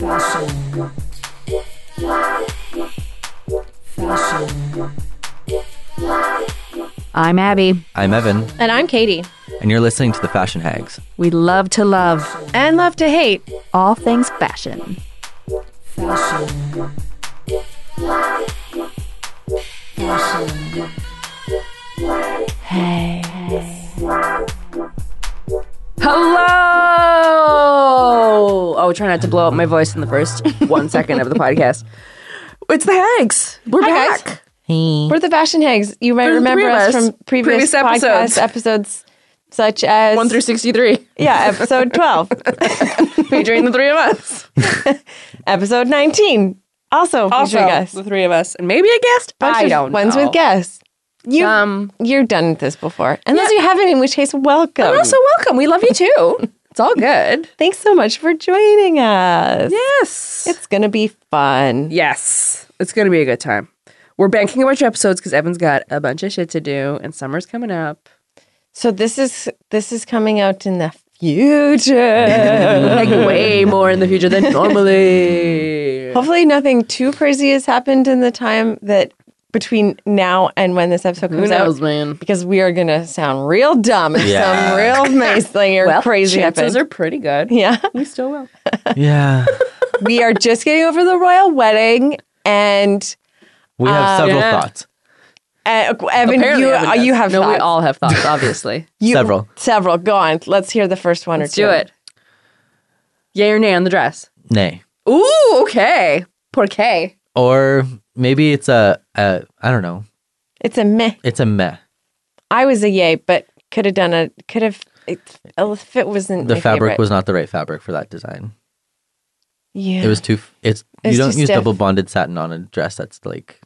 Fashion. Fashion. I'm Abby. I'm Evan, And I'm Katie. and you're listening to the Fashion Hags. We love to love And love to hate. all things fashion. Fashion. Fashion. Hey. Hello! Oh, try not to blow up my voice in the first 1 second of the podcast. It's the Hags. We're Hi, back. guys. Hey. We're the Fashion Hags. You might We're the remember three of us us. from previous Previous episodes, such as 1 through 63. yeah, episode 12, Featuring the three of us. episode 19, also featuring us. the three of us. And maybe a guest. Bunch I of don't ones know. with guests. You've done this before, unless you haven't, in which case, welcome. And also welcome. We love you too. It's all good. Thanks so much for joining us. Yes. It's gonna be fun. Yes. It's going to be a good time. We're banking a bunch of episodes because Evan's got a bunch of shit to do and summer's coming up. So this is coming out in the future. Like way more in the future than normally. Hopefully nothing too crazy has happened in the time that between now and when this episode Who comes knows, out. man? Because we are going to sound real dumb if Yeah. some real amazing or crazy chances happens. are pretty good. Yeah. We still will. Yeah. We are just getting over the royal wedding. And We have several yeah. thoughts. Evan, Apparently Evan does. you have No, we thoughts. all have thoughts, obviously. Several. Several. Go on. Let's hear the first one Let's or two. do it. Yay or nay on the dress? Nay. Ooh, okay. Por qué? Or maybe it's I don't know. It's a meh. It's a meh. I was a yay, but if it wasn't The my fabric favorite. was not the right fabric for that design. Yeah. It was too, It's you don't too use stiff. double bonded satin on a dress that's like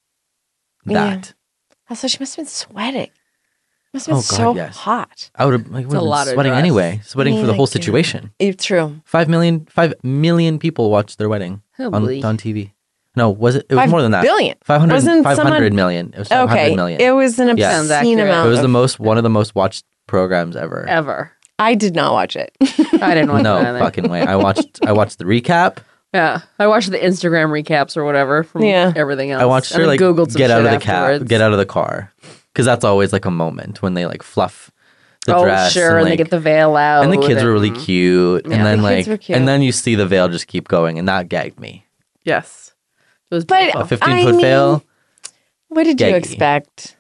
that. Also, she must have been sweating. Must have Oh, been God, so yes. hot. I would have like, a lot of sweating dress. anyway. Sweating for the Yeah, whole God. situation. It's true. 5 million people watched their wedding Holy. on TV. No, was it? It was 5 more than that. billion. 500, Wasn't 500 someone- million. It was 500 Okay. million. It was an Yeah. Sounds obscene accurate. amount. It was one of the most watched programs ever. Ever. I did not watch it. I didn't want No that either. fucking way. I watched the recap. Yeah. I watched the Instagram recaps or whatever from Yeah. everything else. I watched And her then like Googled some get out shit of the afterwards. cab, get out of the car, because that's always like a moment when they like fluff the Oh, dress. sure. And they like, get the veil out. and the kids were really cute, and then the like kids were cute. and then you see the veil just keep going, and that gagged me. Yes. It was But- beautiful. A 15-foot mean, veil. What did you Gaggy. expect?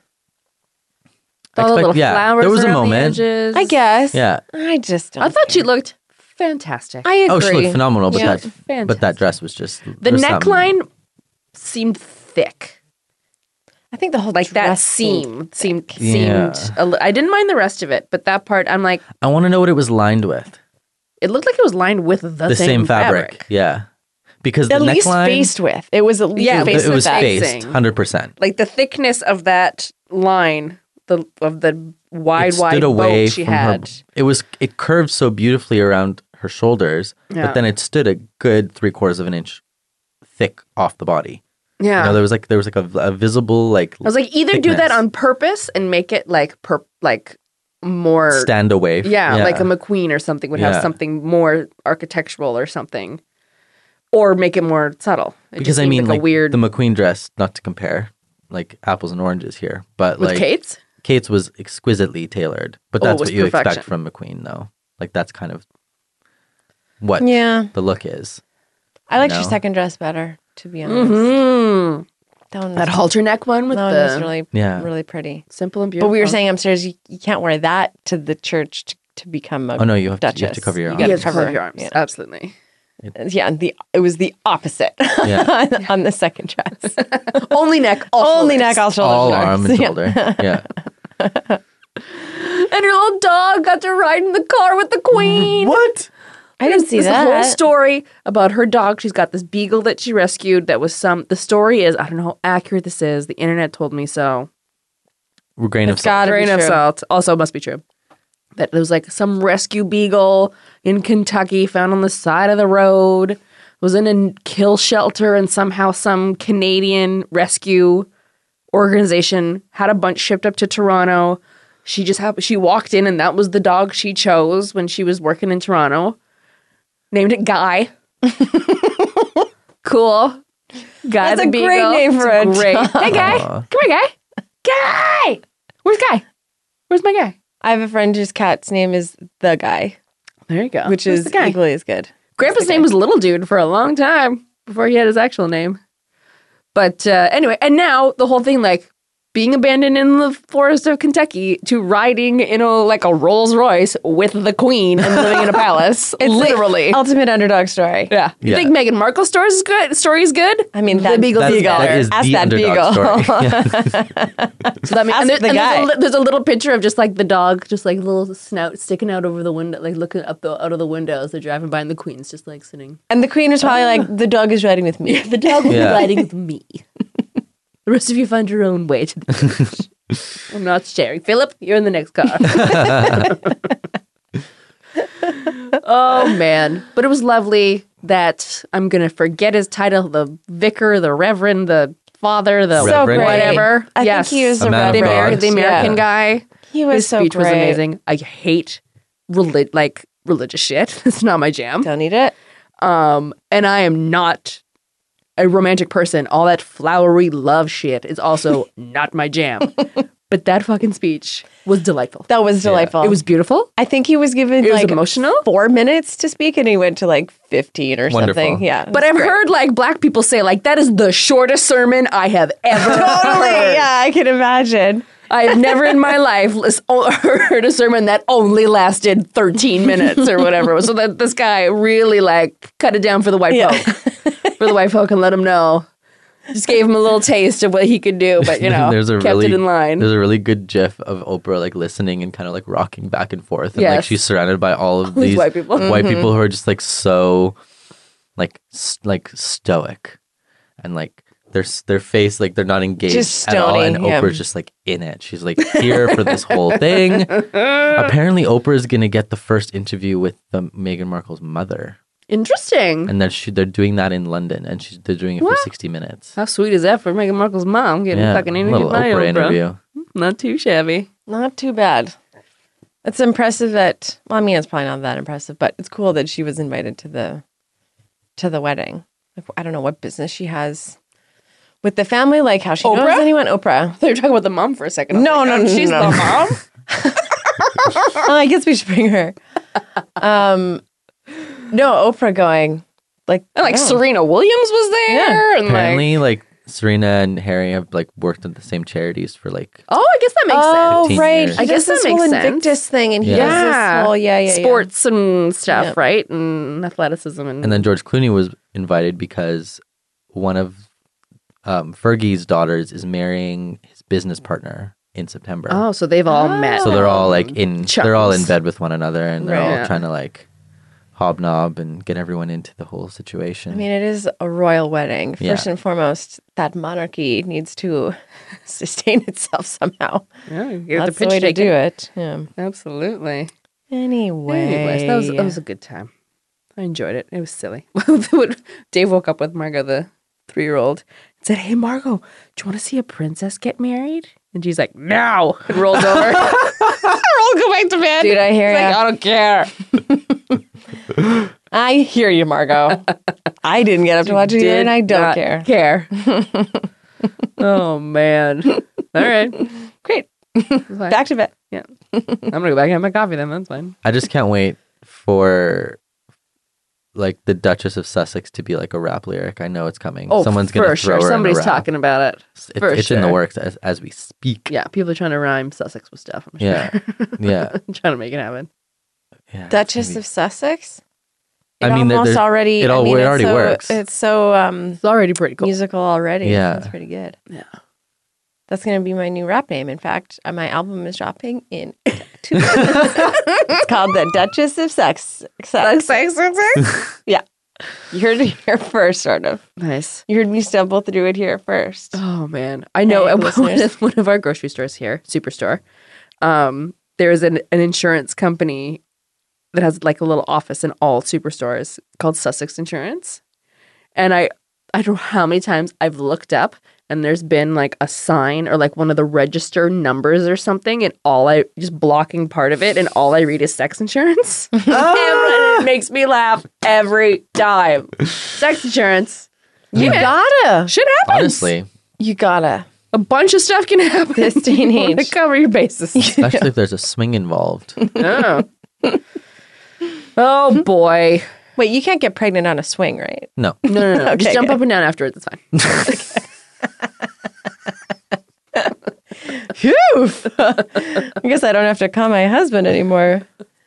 All the little yeah, flowers there was a around the moment. edges. I guess. Yeah. I just don't I thought she care. looked fantastic. I agree. Oh, she looked phenomenal, but Yeah. that dress was just The there's something- neckline seemed thick. I think the whole Like that dress seemed Yeah. I didn't mind the rest of it, but that part I'm like, I want to know what it was lined with. it looked like it was lined with The same fabric. Yeah, because at the least neckline, faced with. It was at least Yeah, faced it with was that. faced Facing. 100%. Like the thickness of that line, of the wide It stood away boat she from had. her. It curved so beautifully around her shoulders, Yeah. but then it stood a good 3/4 of an inch thick off the body. Yeah. You know, there was like a visible like I was like, either do that thickness. on purpose and make it like more stand away. like a McQueen or something would have Yeah. something more architectural or something, or make it more subtle. It because just I seemed mean like like a weird the McQueen dress, not to compare like apples and oranges here, but with like Kate's. Kate's was exquisitely tailored, but Oh, that's it was what you expect perfection. from McQueen though. Like that's kind of what Yeah. the look is. I liked No. your second dress better, to be honest. Mm-hmm. That one was, That halter neck one with that one the was really, Yeah. really pretty. simple and But beautiful. we were saying upstairs, you can't wear that to the church to become a Oh no, you have duchess. to cover your You arms. you gotta have to cover cover your arms. yeah. Absolutely. Yeah, and it was the opposite Yeah. on the second dress. Only neck, all Only shoulders. neck, all shoulders. All arm and Yeah. shoulder. Yeah. And her little dog got to ride in the car with the queen. What? I didn't see There's that. a whole story about her dog. She's got this beagle that she rescued. That was the story is, I don't know how accurate this is. The internet told me so. Grain of It's salt. gotta be Grain of true. salt. Also must be true. That there was like some rescue beagle in Kentucky found on the side of the road. Was in a kill shelter, and somehow some Canadian rescue organization had a bunch shipped up to Toronto. She walked in, and that was the dog she chose when she was working in Toronto. Named it Guy. Cool. Guy That's the a great Beagle. name for It's a great. dog. Hey, Guy. Aw. Come here, Guy. Guy. Where's Guy? Where's my guy? I have a friend whose cat's name is the guy, There you go. which Where's is the guy? equally as good. Grandpa's name was Little Dude for a long time before he had his actual name. But anyway, and now the whole thing, like being abandoned in the forest of Kentucky to riding in a Rolls Royce with the Queen and living in a palace, It's literally. the ultimate underdog story. Yeah. You Yeah. think Meghan Markle's story is good? Story's good? I mean, the that- Beagle That's, Beagle. that is Ask the that underdog Beagle. story. Yeah. So that means, Ask the guy. there's a little picture of just like the dog, just like little snout sticking out over the window, like looking up out of the window as they're driving by, and the Queen's just like sitting. And the queen was probably like, the dog is riding with me. The dog will be Yeah. riding with me. The rest of you find your own way to the church. I'm not sharing. Philip, you're in the next car. Oh, man. But it was lovely that I'm going to forget his title, the vicar, the reverend, the father, the So great. whatever. I yes. think he was A a man of the, reverend. God. the American Yeah. guy. He was His so speech was great. amazing. I hate religious shit. It's not my jam. Don't need it. And I am not a romantic person. All that flowery love shit is also not my jam. But that fucking speech was delightful. That was delightful. It was beautiful. I think he was given It was like emotional. 4 minutes to speak, and he went to like 15 or Wonderful. something. Yeah, But I've heard like black people say like that is the shortest sermon I have ever totally. heard. Yeah, I can imagine. I have never in my life heard a sermon that only lasted 13 minutes or whatever. So that this guy really like cut it down for the white Yeah. folk, for the white folk, and let him know. Just gave him a little taste of what he could do, but kept it in line. There's a really good gif of Oprah like listening and kind of like rocking back and forth, and Yes. like she's surrounded by all of these these white people. white people who are just like so like stoic, and like their face like they're not engaged Just at all, and stony, yeah. Oprah's just like in it. She's like here for this whole thing. Apparently, Oprah is gonna get the first interview with Meghan Markle's mother, Interesting. and they're doing that in London, and they're doing it What? for 60 minutes. How sweet is that for Meghan Markle's mom getting Yeah, fucking a interviewed little by Oprah Oprah? interview. Not too shabby. Not too bad. It's impressive that. Well, I mean, it's probably not that impressive, but it's cool that she was invited to the wedding. Like, I don't know what business she has with the family, like how she knows Oprah? anyone. Oprah. I thought you were talking about the mom for a second. I was No, like, no, oh, no, she's no. the mom. Oh, I guess we should bring her. No, Oprah going like And like oh. Serena Williams was there, and like, Apparently, like Serena and Harry have like worked at the same charities for like oh, I guess that makes Oh, 15 right. years. He I guess does this that whole makes sense. Invictus thing, and he Yeah. does Yeah. this whole sense. Sports and stuff, Yeah. right? And athleticism, And then George Clooney was invited because one of Fergie's daughters is marrying his business partner in September. oh, so they've all met. So they're all like they're all in chums. bed with one another, and they're Right. all Yeah. trying to like hobnob and get everyone into the whole situation. I mean, it is a royal wedding. Yeah. First and foremost, that monarchy needs to sustain itself somehow. Yeah, you get That's the the pitch way to taken. do it. Yeah. Absolutely. Anyway, Anyways, that was a good time. I enjoyed it. It was silly. Dave woke up with Margot, the 3-year-old, and said, "Hey, Margot, do you want to see a princess get married?" And she's like, "No," and rolls over. I'll go back to bed. Dude, I hear Like, ya. I don't care. I hear you, Margot. I didn't get up to watch it either, and I don't not care. Care. Oh man. All right. Great. Fine. Back to bed. Yeah. I'm gonna go back and have my coffee then. That's fine. I just can't wait for like the Duchess of Sussex to be like a rap lyric. I know it's coming. Oh, Someone's for gonna sure. throw her Somebody's in a rap. talking about it. for It's in the sure. works as we speak. Yeah, people are trying to rhyme Sussex with stuff. I'm sure. Yeah. Yeah. Trying to make it happen. Yeah, it's Duchess gonna of Sussex. I mean, there- almost there- already. it I mean, it's already so- works. It's so It's already pretty cool. musical already. Yeah. That's pretty good. Yeah. That's going to be my new rap name. In fact, my album is dropping in 2 weeks. It's called The Duchess of Sex. Yeah. You heard it here first, sort of. Nice. You heard me stumble through it here first. Oh man, I know. Hey, At listeners. one of our grocery stores here, Superstore, there is an insurance company that has like a little office in all superstores called Sussex Insurance, and I don't know how many times I've looked up and there's been like a sign or like one of the register numbers or something, and just blocking part of it, and all I read is sex insurance. It makes me laugh every time. Sex insurance. You gotta. Shit happens. Honestly, You gotta. A bunch of stuff can happen. This day and You wanna age. cover your bases. especially if there's a swing involved. Oh. Oh boy. Wait, you can't get pregnant on a swing, right? No. No. Okay, Just jump good. up and down afterwards. It's fine. Phew. I guess I don't have to call my husband anymore.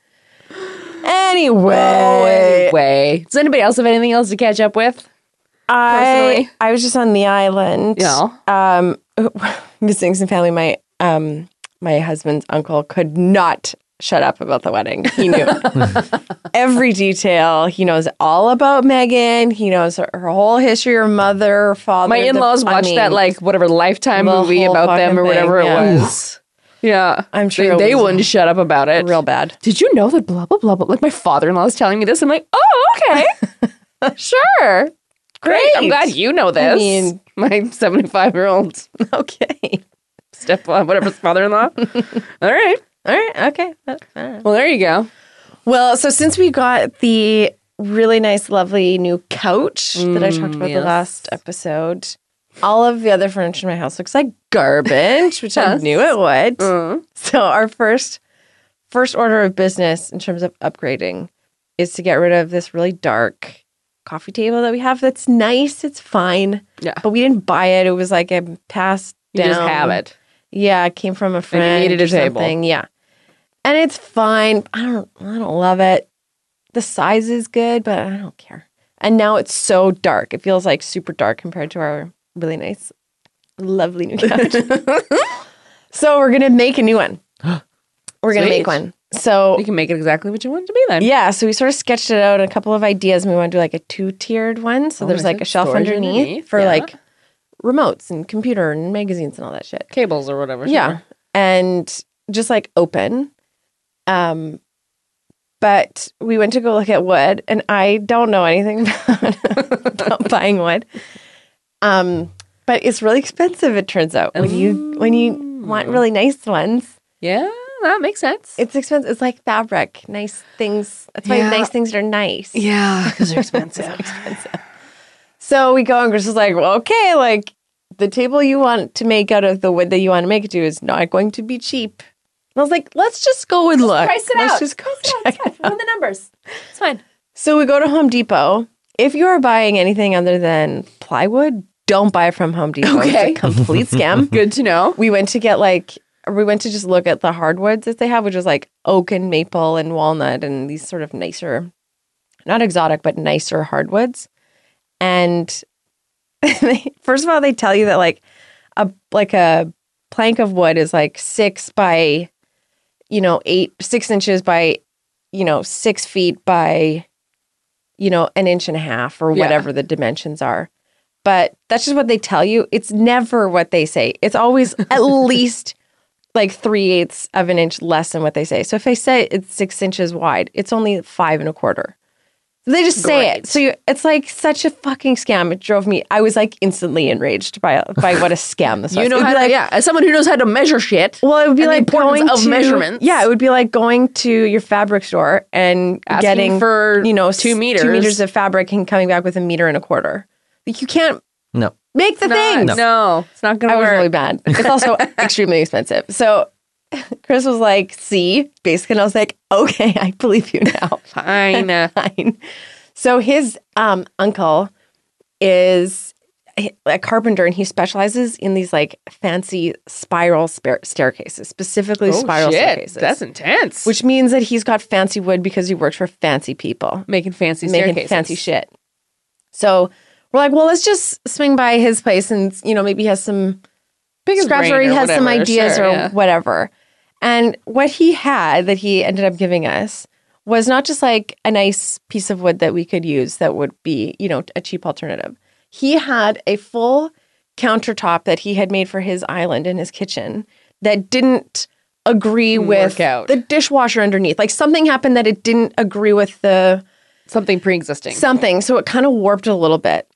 Anyway, Does anybody else have anything else to catch up with? I was just on the island. Yeah. Visiting some family. My husband's uncle could not shut up about the wedding. He knew every detail. He knows all about Megan. He knows her whole history, her mother, her father. My in-laws watched that like whatever Lifetime the movie whole about them fucking or whatever thing, it yeah. was. Yeah. I'm sure they it was wouldn't shut up about it. real bad. Did you know that blah blah blah blah? Like my father-in-law is telling me this. I'm like, oh, okay. Sure. Great. I'm glad you know this. I mean- my 75-year-old Okay. whatever's father-in-law. All right. All right. Okay. Well, there you go. Well, so since we got the really nice, lovely new couch that I talked about the yes. last episode, all of the other furniture in my house looks like garbage, which I Yes. knew it would. Mm. So our first order of business in terms of upgrading is to get rid of this really dark coffee table that we have. That's nice. It's fine. Yeah. But we didn't buy it. It was like a passed You down. just have it. Yeah, it came from a friend. needed a or table. something. Yeah. And it's fine. I don't love it. The size is good, but I don't care. And now it's so dark. It feels like super dark compared to our really nice, lovely new couch. So we're gonna make a new one. We're gonna make Sweet. one. So You can make it exactly what you want it to be then. yeah, so we sort of sketched it out, a couple of ideas, and we want to do like a 2-tiered one. So Oh, there's nice. like a shelf Storage underneath underneath, for yeah. like remotes and computer and magazines and all that shit. Cables or whatever. Yeah. sure. And just like open. But we went to go look at wood, and I don't know anything about buying wood. But it's really expensive, it turns out. When you want really nice ones, Yeah, that makes sense. it's expensive. It's like fabric, nice things. That's why Yeah. nice things are nice. yeah, because they're expensive. So we go, and Chris was like, well, okay, like the table you want to make out of the wood that you want to make it to is not going to be cheap. And I was like, let's just go and look. Price it Let's out. just go Price it out. check It's fine. Run the numbers. It's fine. So we go to Home Depot. If you are buying anything other than plywood, don't buy from Home Depot. Okay. It's a complete scam. Good to know. We went to just look at the hardwoods that they have, which is like oak and maple and walnut and these sort of nicer, not exotic, but nicer hardwoods. And first of all, they tell you that like a plank of wood is like 6 by, 6 inches by, 6 feet by, an inch and a half or Yeah. whatever the dimensions are. But that's just what they tell you. It's never what they say. It's always at least like 3/8 of an inch less than what they say. So if they say it's 6 inches wide, it's only 5 1/4. So they just say it. Great. So it's like such a fucking scam. It drove me. I was like instantly enraged by what a scam this was. You know It would how be to, like, yeah. As someone who knows how to measure shit. well, it would be and the like importance going of to measurements. Yeah, it would be like going to your fabric store and Asking getting for 2 meters. 2 meters of fabric and coming back with 1 1/4. Like you can't No. make the things. No, it's not going I to was work. really bad. It's also extremely expensive. So Chris was like, "See," basically, and I was like, "Okay, I believe you now." Fine. Fine. So his uncle is a carpenter, and he specializes in these like fancy spiral staircases, specifically spiral staircases. That's intense. Which means that he's got fancy wood because he works for fancy people making fancy making staircases. fancy shit. So we're like, well, let's just swing by his place and maybe he has some Pick his scraps brain or he or has some whatever, ideas sure, or yeah. whatever. And what he had that he ended up giving us was not just like a nice piece of wood that we could use that would be, a cheap alternative. He had a full countertop that he had made for his island in his kitchen that didn't agree with out. the dishwasher underneath. Like something happened that it didn't agree with the Something pre-existing. something. So it kind of warped a little bit.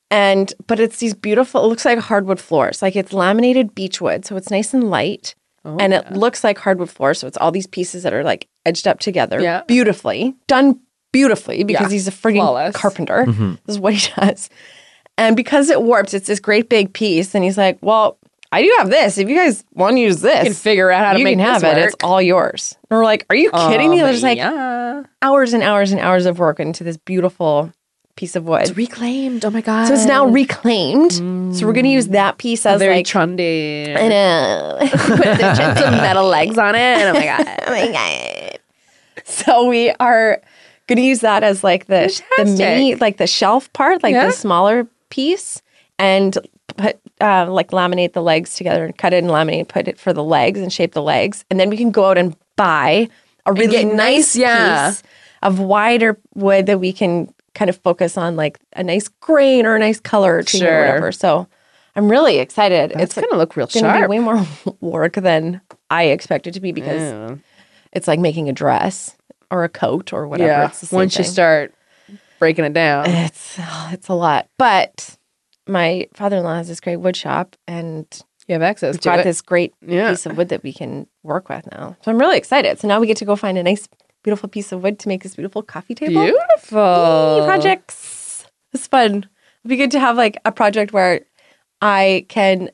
But it's these beautiful, it looks like hardwood floors. Like it's laminated beech wood. So it's nice and light. And it looks like hardwood floors. So it's all these pieces that are like edged up together beautifully. Done beautifully because he's a frigging Flawless. carpenter. This is what he does. And because it warps, it's this great big piece. And he's like, well, I do have this. If you guys want to use this, You can figure out how to you make can have this it. work. It's all yours. And we're like, are you kidding me? There's like yeah. hours and hours and hours of work into this beautiful piece of wood. It's reclaimed. Oh my god. So it's now reclaimed. So we're going to use that piece as very like trendy. I know. Put some metal legs on it. Oh my god. Oh my god. So we are going to use that as like the mini, like the shelf part, like the smaller piece, and put like laminate the legs together and cut it and laminate, put it for the legs and shape the legs, and then we can go out and buy a really get nice nice, piece of wider wood that we can kind of focus on like a nice grain or a nice color or Sure. whatever. So I'm really excited. It's going to look real going to be sharp. way more work than I expect it to be because Yeah. it's like making a dress or a coat or whatever. It's the same Once you thing. start breaking it down. It's a lot. But my father-in-law has this great wood shop and You have access we've to got it. this great Yeah. piece of wood that we can work with now. So I'm really excited. So now we get to go find a nice, beautiful piece of wood to make this beautiful coffee table. Beautiful. Projects. It's fun. It'd be good to have like a project where I can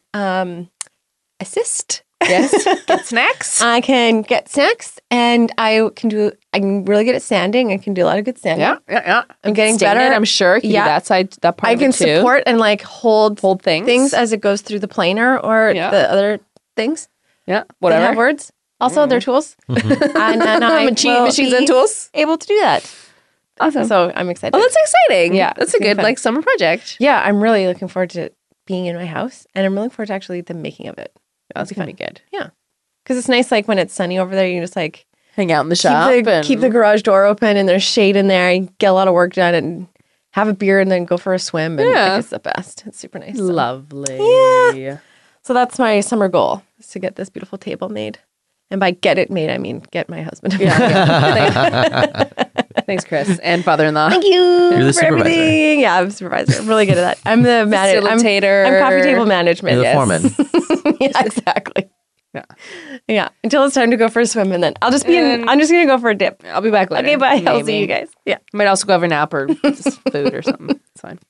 assist. Yes. Get snacks. I can get snacks and I'm really good at sanding. I can do a lot of good sanding. Yeah. I'm getting Stain better. it, I'm sure. Can do Yeah. that part I of can it too. support and like hold things. as it goes through the planer or Yeah. the other things. Yeah. That have Whatever. words. Also, they're tools. And then I will Machines and be tools. able to do that. Awesome. So I'm excited. Oh, that's exciting. Yeah, That's it's a gonna be good fun. like summer project. Yeah, I'm really looking forward to being in my house, and I'm looking forward to actually the making of it. That's going to be good. Yeah, because it's nice. Like when it's sunny over there, you just like Hang out in the shop. keep the garage door open, and there's shade in there. You get a lot of work done, and have a beer, and then go for a swim. And Yeah. like, it's the best. It's super nice. So. Lovely. Yeah. So that's my summer goal: is to get this beautiful table made. And by get it made, I mean get my husband. Thanks, Chris. And father-in-law. Thank you You're the for supervisor. everything. Yeah, I'm supervisor. I'm really good at that. I'm the manager. Facilitator. I'm coffee table management. You're the yes. foreman. Yeah, exactly. Yeah. Yeah. Until it's time to go for a swim, and then I'll just be in. I'm just gonna go for a dip. I'll be back later. Okay, bye. I'll see Maybe. you guys. Yeah. Might also go have a nap or just food or something. It's fine.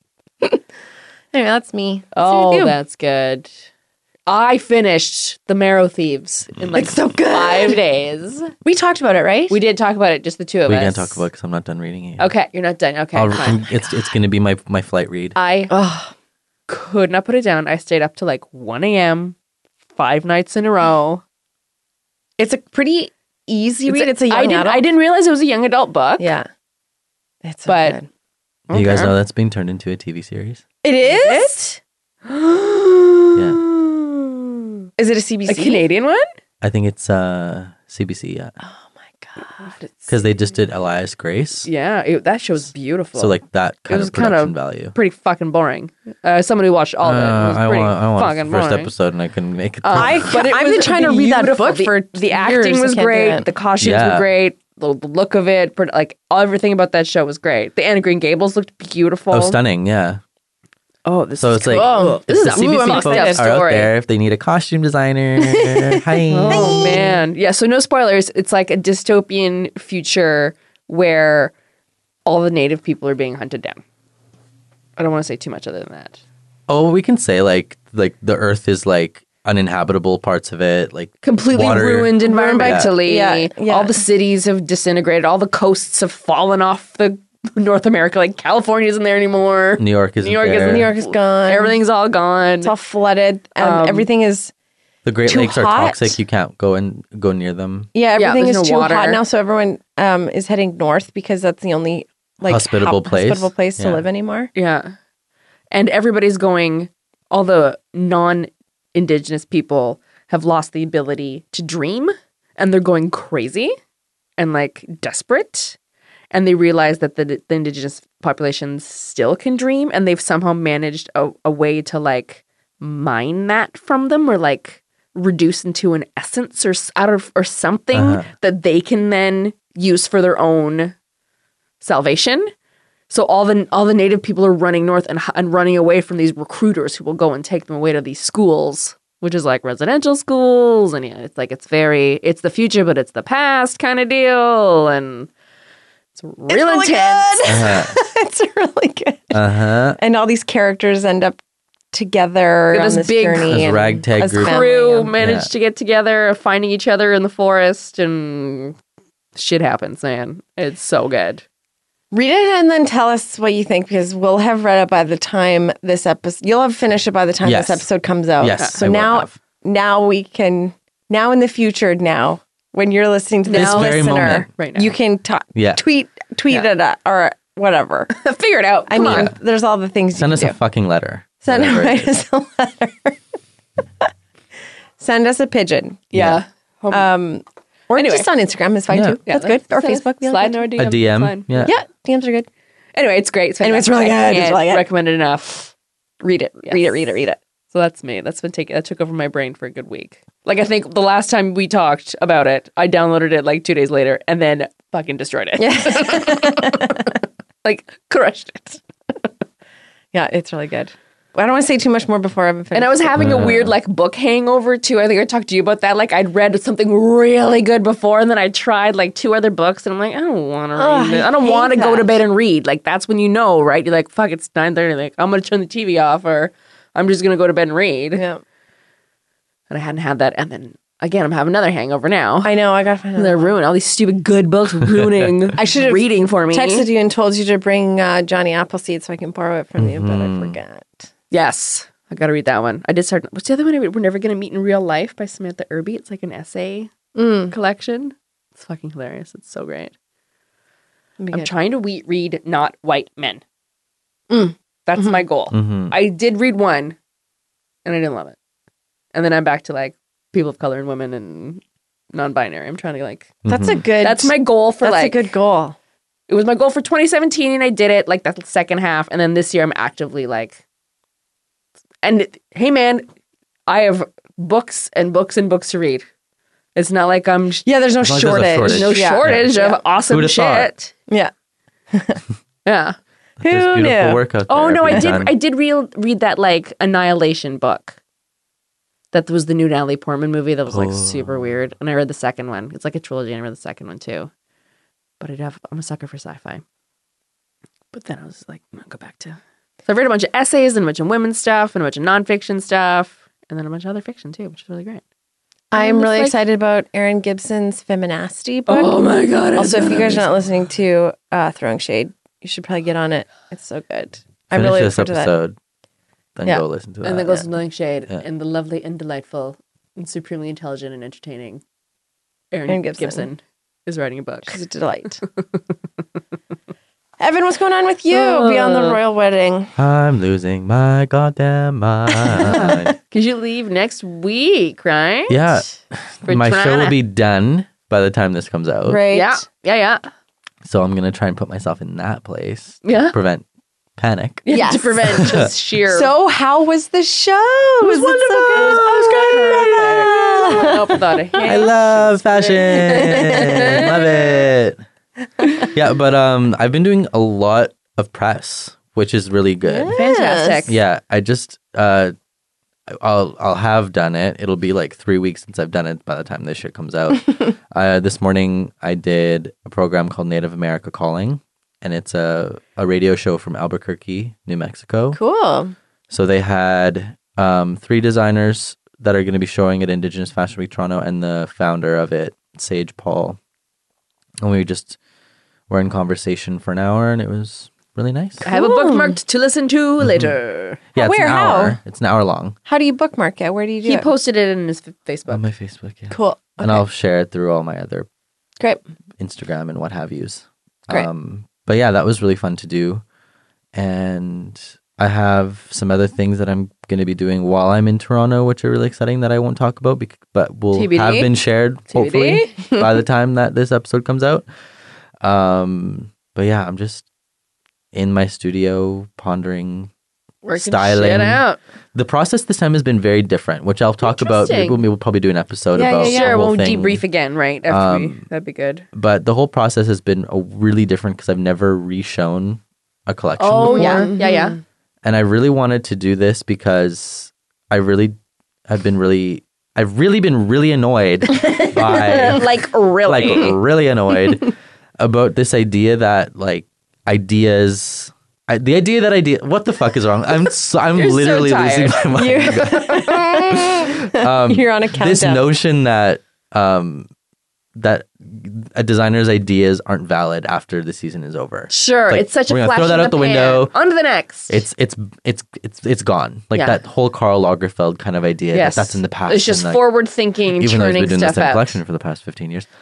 Anyway, that's me. Oh, you. that's good. I finished The Marrow Thieves in like It's so good. 5 days. We talked about it, right? We did talk about it, just the two of We us. can't talk about because I'm not done reading it. yet. Okay, you're not done. Okay, fine. It's going to be my flight read. I could not put it down. I stayed up to like 1 a.m. 5 nights in a row. It's a pretty easy read. It's a young adult. I didn't realize it was a young adult book. Yeah. It's so But- good. Do you guys Okay. know that's being turned into a TV series? It is? Yeah. Is it a CBC? A Canadian one? I think it's CBC, yeah. Oh my god. Because they just did Elias Grace. Yeah, that show's beautiful. So like that kind was of production kind of value. pretty fucking boring. Somebody watched all of it. It was I pretty want fucking first boring. episode and I couldn't make it. I've But it been was trying to read that beautiful. book for the years. acting I was can't do great. it. The costumes Yeah. were great. The look of it, like everything about that show was great. The Anne of Green Gables looked beautiful. Oh, stunning! Yeah. Oh, this So is it's like cool. this is a CBC fucked folks up are out story. there if they need a costume designer. Hi. Oh man, yeah. So no spoilers. It's like a dystopian future where all the native people are being hunted down. I don't want to say too much other than that. Oh, we can say like the Earth is like uninhabitable parts of it, like Completely water. ruined environmentally. Yeah, yeah. All the cities have disintegrated. All the coasts have fallen off the North America. Like California isn't there anymore. New York is New York there. is New York is gone. Everything's all gone. It's all flooded. Everything is The Great too Lakes are hot. toxic. You can't go near them. everything there's is no too water. hot now. So everyone is heading north because that's the only like Hospitable place. hospitable place to Yeah. live anymore. Yeah. And everybody's going, all the non-Indigenous people have lost the ability to dream and they're going crazy and like desperate. And they realize that the Indigenous populations still can dream and they've somehow managed a way to like mine that from them or like reduce into an essence or something that they can then use for their own salvation. So all the native people are running north and running away from these recruiters who will go and take them away to these schools, which is like residential schools, and yeah, it's like it's the future, but it's the past kind of deal, and it's real really intense. It's really good. Uh-huh. And all these characters end up together Yeah, on this this big- journey. This and ragtag as group. family, Crew yeah. managed to get together, finding each other in the forest, and shit happens, man. It's so good. Read it and then tell us what you think, because we'll have read it by the time this episode. You'll have finished it by the time Yes. this episode comes out. Yes, So I will now, have. now we can. Now in the future, now when you're listening to this This very listener, moment. Right now. you can Yeah. tweet it at, or whatever. Figure it out. I Come mean, on. there's all the things Send you us can a do. fucking letter. Send Whatever it is. us a letter. Send us a pigeon. Yeah. Or Anyway. just on Instagram is fine Yeah. too. That's good. Or Facebook. Yeah, Slide that's no good. DM. A DM. Fine. Yeah. Yeah, DMs are good. Anyway, it's great. Anyway, it's really fantastic. good. I It's can't really good. recommend it enough. Read it. Yes. Read it. So that's me. That took over my brain for a good week. Like I think the last time we talked about it, I downloaded it like 2 days later and then fucking destroyed it. Like crushed it. Yeah, it's really good. I don't want to say too much more before I've finished. And I was having a weird like book hangover too. I think I talked to you about that. Like I'd read something really good before and then I tried like 2 other books and I'm like, I don't want to read it. I don't hate want to go to that. bed and read. Like that's when you know, right? You're like, fuck, it's 9:30. Like I'm going to turn the TV off or I'm just going to go to bed and read. Yeah. And I hadn't had that. And then again, I'm having another hangover now. I know. I got to find out. They're ruining all these stupid good books, ruining I should have reading for me. texted you and told you to bring Johnny Appleseed so I can borrow it from you, but I forgot. Yes, I got to read that one. I did start. What's the other one? We're Never Gonna Meet in Real Life by Samantha Irby. It's like an essay collection. It's fucking hilarious. It's so great. I'm trying to read Not White Men. That's my goal. I did read one, and I didn't love it. And then I'm back to like people of color and women and non-binary. I'm trying to like. That's a good. That's my goal for That's like. a good goal. It was my goal for 2017, and I did it like that second half. And then this year, I'm actively like, and hey, man, I have books and books and books to read. It's not like I'm Yeah, there's no long as there's a shortage. shortage. no Yeah. shortage of awesome Who'da thought? shit. Yeah. Yeah. There's Who beautiful knew? work out there Oh no, I being did. done. I did read that like Annihilation book. That was the new Natalie Portman movie that was like super weird. And I read the second one. It's like a trilogy, and I read the second one too. But I'm a sucker for sci-fi. But then I was like, I'll go back to. So I read a bunch of essays and a bunch of women's stuff and a bunch of nonfiction stuff, and then a bunch of other fiction too, which is really great. I'm just really like- excited about Erin Gibson's Feminasty book. Oh my god! Also, if you guys are not listening to Throwing Shade, you should probably get on it. It's so good. I'm Finish really this looking forward to that. episode. Then Yeah. go listen to that. and then goes to Nothing Shade, Yeah. and the lovely and delightful and supremely intelligent and entertaining Erin Erin Gibson. Gibson. is writing a book. She's a delight. Evan, what's going on with you beyond the royal wedding? I'm losing my goddamn mind. Because you leave next week, right? Yeah. For My show Toronto. will be done by the time this comes out. Right. Yeah. So I'm going to try and put myself in that place. to Yeah. Prevent panic. Yes. To prevent just sheer. So, how was the show? Was it wonderful. so good? I love fashion. Love it. Yeah, but I've been doing a lot of press, which is really good. Fantastic. Yeah, I just I'll have done it. It'll be like 3 weeks since I've done it by the time this shit comes out. This morning I did a program called Native America Calling, and it's a radio show from Albuquerque, New Mexico. Cool. So they had 3 designers that are going to be showing at Indigenous Fashion Week Toronto, and the founder of it, Sage Paul. And we just were in conversation for an hour, and it was really nice. I have a bookmarked to listen to later. Yeah, it's Where? an How? hour. It's an hour long How do you bookmark it? Where do you do He it? posted it in his Facebook. on my Facebook. Yeah, Cool. and I'll share it through all my other Great. Instagram and what have yous. Great. But yeah, that was really fun to do, and I have some other things that I'm going to be doing while I'm in Toronto, which are really exciting that I won't talk about, but will TBD? have been shared hopefully by the time that this episode comes out. But yeah, I'm just in my studio pondering. Working styling. shit out. The process this time has been very different, which I'll talk about. Interesting. Maybe we'll probably do an episode Yeah, about yeah, yeah. the Sure, whole we'll thing. debrief again, right? After that'd be good. But the whole process has been really different because I've never reshown a collection Oh, before. yeah. Yeah, yeah. And I really wanted to do this because I've really been really annoyed by Like, really? really annoyed about this idea that like ideas what the fuck is wrong? I'm literally losing tired. my mind. You're on a countdown. This notion that that a designer's ideas aren't valid after the season is over. Sure. Like, It's such a we're gonna flash throw that in out the window. pan. On to the next. It's gone. Like Yeah. that whole Karl Lagerfeld kind of idea Yes. that's in the past. It's just and, like, forward thinking, even though he's churning been doing the stuff same out. collection for the past 15 years.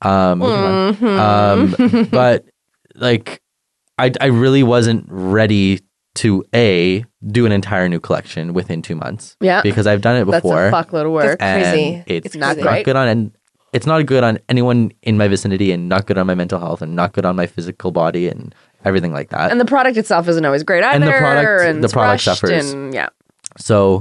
Mm-hmm. But like, I really wasn't ready to do an entire new collection within 2 months. Yeah. Because I've done it That's a before. fuckload of work. and crazy. It's not not great. good on, and it's not good on anyone in my vicinity, and not good on my mental health, and not good on my physical body, and everything like that. And the product itself isn't always great either. And the product it's rushed suffers. And, yeah. So,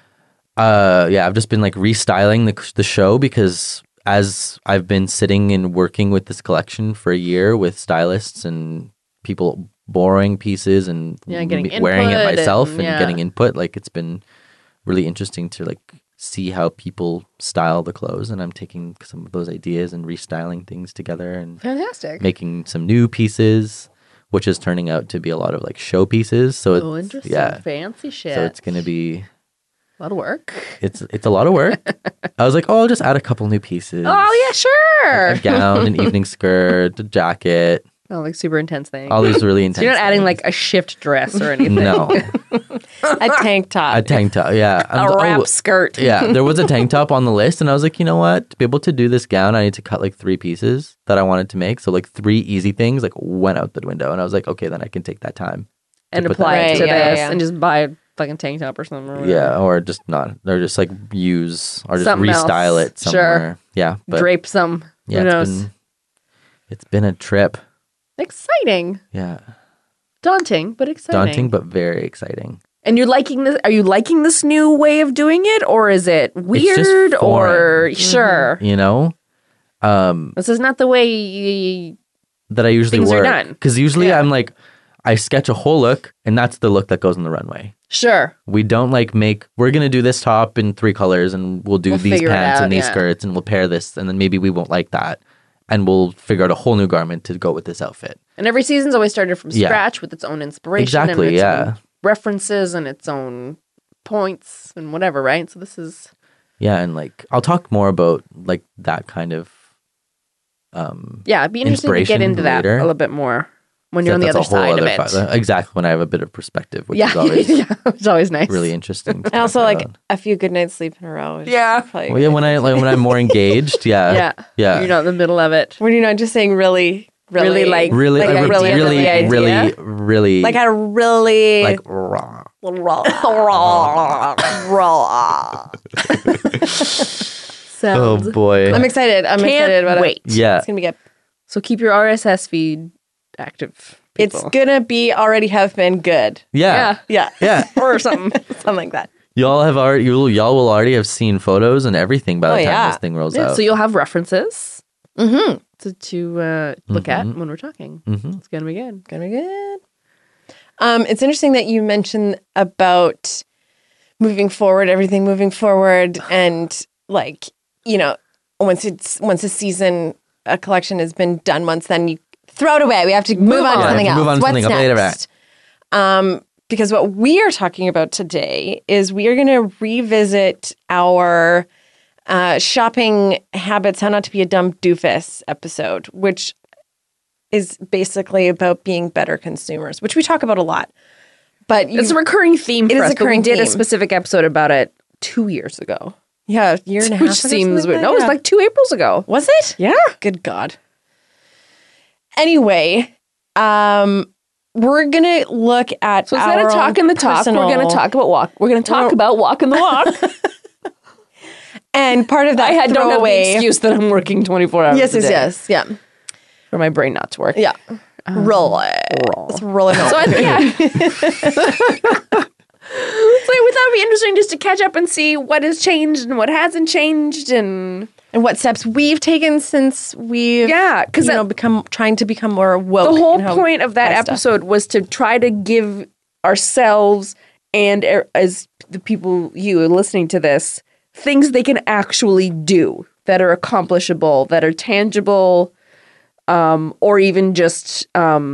I've just been like restyling the show because as I've been sitting and working with this collection for a year with stylists and people borrowing pieces and Yeah, getting wearing it input myself and- and yeah. getting input, like it's been really interesting to like see how people style the clothes, and I'm taking some of those ideas and restyling things together and Fantastic. making some new pieces, which is turning out to be a lot of like show pieces. So Oh, it's interesting. yeah, Fancy shit. so it's gonna be. a lot of work. It's a lot of work. I was like, oh, I'll just add a couple new pieces. Oh, yeah, sure. A gown, an evening skirt, a jacket, Oh, like super intense thing. all these really intense. So you're not adding things. like a shift dress or anything. No, a tank top. a tank top. Yeah, A wrap skirt. yeah. There was a tank top on the list, and I was like, you know what? To be able to do this gown, I need to cut like 3 pieces that I wanted to make. So like 3 easy things like went out the window, and I was like, okay, then I can take that time And put that apply it into to it. this Yeah. and just buy a fucking tank top or something. or whatever. Yeah, or just not, or just like use, or just Something restyle else. it Sure. somewhere. Yeah, but Drape some. yeah, Who knows? it's been a trip. Exciting. Yeah, Daunting, but exciting. daunting but very exciting. And you're liking this? Are you liking this new way of doing it, or is it just weird? Or foreign. sure, You know, this is not the way. You, that I usually Things are work done. because usually Yeah. I'm like, I sketch a whole look, and that's the look that goes on the runway. sure. We don't like we're gonna do this top in 3 colors, and we'll do We'll these figure it pants out, and these yeah. skirts, and we'll pair this, and then maybe we won't like that, and we'll figure out a whole new garment to go with this outfit. And every season's always started from Yeah. scratch with its own inspiration, Exactly, and its yeah. own references and its own points and whatever. Right. So this is Yeah, and like I'll talk more about like that kind of yeah. It'd be interesting to get Inspiration into that later. a little bit more when you're on the that's other a whole side of it. exactly, when I have a bit of perspective, which Yeah, is always yeah, it's always nice. really interesting. to And also, talk like about. a few good nights sleep in a row. is Yeah. probably Well, yeah, when I'm more engaged, yeah, Yeah, yeah. You're not in the middle of it. when you're not just saying really Really, like- really, like like, idea, really, the idea? really, like a really like raw. Oh Sounds. boy, I'm excited. I'm Can't excited about wait. it. yeah, It's gonna be good. So keep your RSS feed active. It's people. gonna be already have been good. yeah, Yeah. yeah. or something. Something like that. Y'all will already have seen photos and everything by the Oh, time yeah. this thing rolls Yeah, out. so you'll have references Mm-hmm. to look at when we're talking. Mhm. It's gonna be good. Gonna be good. It's interesting that you mentioned about moving forward, everything moving forward, and like, you know, once a season, a collection has been done once, then you throw it away. We have to move on to on. something else. Move on to What's something else later, next? Because what we are talking about today is we are going to revisit our shopping habits, how not to be a dumb doofus episode, which is basically about being better consumers, which we talk about a lot. But It's a recurring theme It for is us. a But we recurring did a theme. specific episode about it 2 years ago, yeah, a year and a half. which ago, seems something weird. like No, it was that. like 2 Aprils ago. Was it? Yeah. Good God. Anyway, we're gonna look at So instead our of talking the talk, personal- we're going to talk about walk. We're going to talk about walking the walk. and part of that I don't have the throwaway. excuse that I'm working 24 hours. Yes, a yes, day yes, yeah, for my brain not to work. yeah. Roll it. Let's roll it. So I think, yeah. So we thought it'd be interesting just to catch up and see what has changed and what hasn't changed, and and what steps we've taken since we've because trying to become more woke. the whole in how point of that buy stuff. episode was to try to give ourselves and as the people you listening to this things they can actually do that are accomplishable, that are tangible, or even just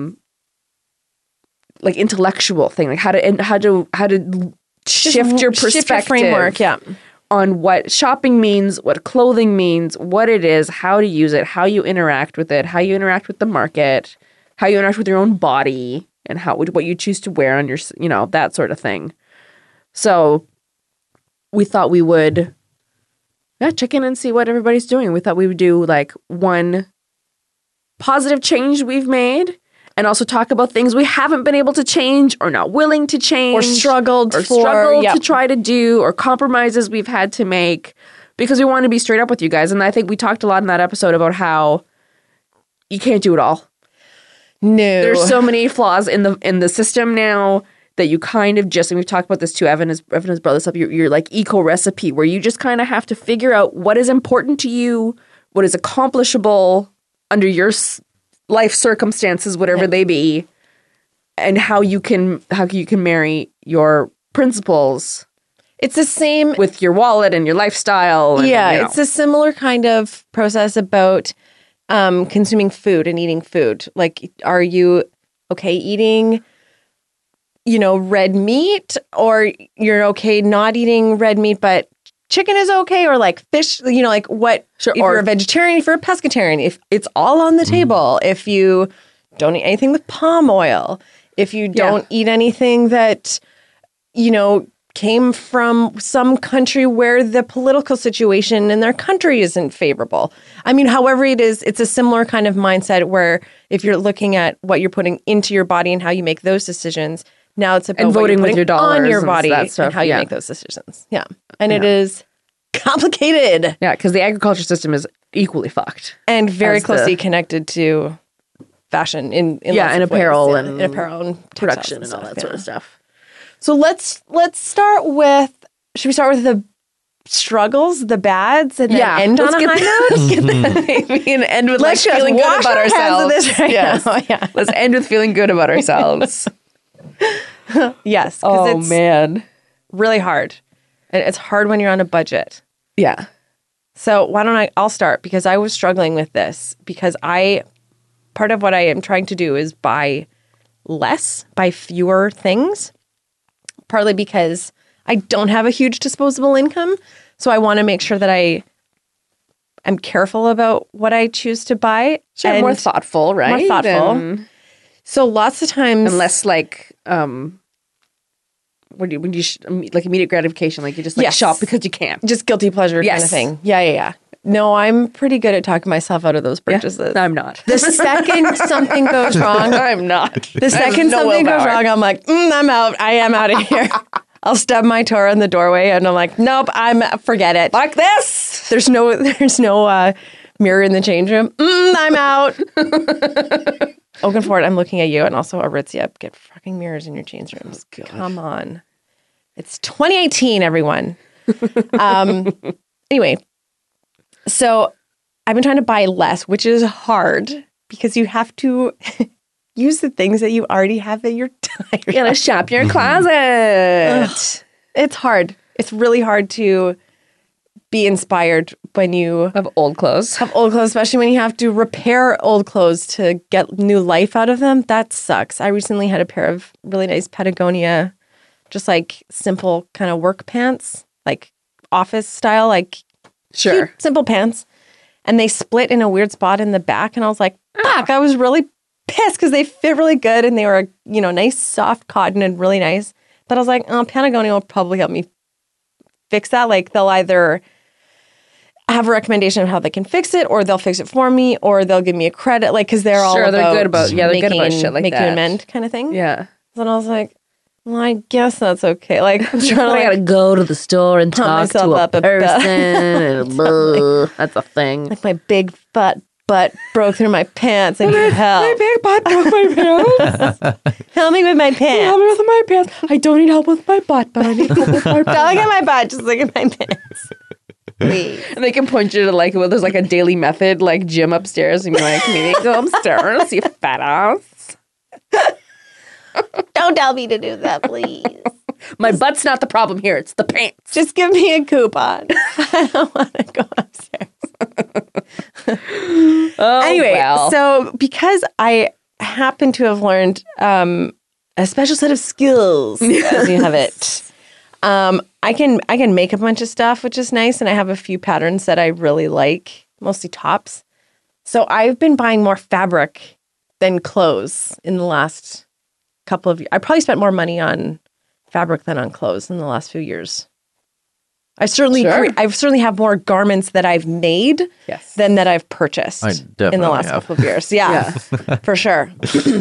like intellectual thing, like how to shift your perspective framework, on what shopping means, what clothing means, what it is, how to use it, how you interact with it, how you interact with the market, how you interact with your own body, and what you choose to wear on your, that sort of thing. So we thought we would check in and see what everybody's doing. We thought we would do like one positive change we've made, and also talk about things we haven't been able to change or not willing to change or struggled to try to do, or compromises we've had to make, because we want to be straight up with you guys. And I think we talked a lot in that episode about how you can't do it all. No. There's so many flaws in the system now that you kind of just, and we've talked about this too, Evan has brought this up, your like eco recipe, where you just kind of have to figure out what is important to you, what is accomplishable under your life circumstances, whatever they be, and how you can marry your principles. It's the same with your wallet and your lifestyle. And, it's a similar kind of process about consuming food and eating food. Like, are you okay eating, red meat, or you're okay not eating red meat, but chicken is okay, or like fish, like what, sure, if you're a vegetarian, if you're a pescatarian, if it's all on the table, if you don't eat anything with palm oil, if you don't eat anything that, came from some country where the political situation in their country isn't favorable. I mean, however it is, it's a similar kind of mindset where if you're looking at what you're putting into your body and how you make those decisions, now it's about and voting with your dollars on your body and stuff, and how you make those decisions. Yeah. And it is complicated. Yeah, because the agriculture system is equally fucked. And very closely connected to fashion in and apparel ways. And apparel and production and all that sort of stuff. So let's start with, should we start with the struggles, the bads, and then end on a high note? Maybe and end with let's like feeling good wash about our hands of ourselves. this right now. Yeah. Let's end with feeling good about ourselves. Yes. Oh, it's man. really hard. And it's hard when you're on a budget. Yeah. So why don't I'll start, because I was struggling with this, because part of what I am trying to do is buy fewer things, partly because I don't have a huge disposable income. So I want to make sure that I'm careful about what I choose to buy. Sure, and more thoughtful, right? More thoughtful. So lots of times, and less like when you like immediate gratification, like you just like shop because you can, just guilty pleasure kind of thing. Yeah. No, I'm pretty good at talking myself out of those purchases. I'm not. The second something goes wrong, I'm not. The second something goes wrong, I'm like, I'm out. I am out of here. I'll stub my toe in the doorway, and I'm like, nope, forget it. Like this. There's no mirror in the change room. I'm out. Oakenford, I'm looking at you, and also Aritzia. Get fucking mirrors in your change rooms. Oh, come on. It's 2018, everyone. Anyway, so I've been trying to buy less, which is hard because you have to use the things that you already have that you're tired of. You gotta shop your closet. It's hard. It's really hard to be inspired when you have old clothes. Especially when you have to repair old clothes to get new life out of them. That sucks. I recently had a pair of really nice Patagonia, just like simple kind of work pants, like office style, like cute, simple pants. And they split in a weird spot in the back. And I was like, fuck, I was really pissed because they fit really good and they were, nice, soft cotton and really nice. But I was like, Patagonia will probably help me fix that. Like they'll either have a recommendation of how they can fix it, or they'll fix it for me, or they'll give me a credit. Like, because they're all about they're good about shit like making that. an amend kind of thing. Yeah. So I was like, well, I guess that's okay. Like, I'm trying to I gotta go to the store and talk to a person. And that's a thing. Like my big butt broke through my pants. I need help. My big butt broke my pants. Help me with my pants. Help me with my pants. I don't need help with my butt, but I need help with my pants. Don't look at my butt. Just look at my pants. Please. And they can point you to like, well, there's like a daily method, like gym upstairs, and you're like, maybe go upstairs, you fat ass. Don't tell me to do that, please. My butt's not the problem here. It's the pants. Just give me a coupon. I don't want to go upstairs. Oh, Anyway, well. so because I happen to have learned a special set of skills, as you have it, I can make a bunch of stuff, which is nice, and I have a few patterns that I really like, mostly tops. So I've been buying more fabric than clothes in the last couple of years. I probably spent more money on fabric than on clothes in the last few years. I certainly have more garments that I've made Yes. than that I've purchased I in the definitely last have. couple of years. Yeah, for sure.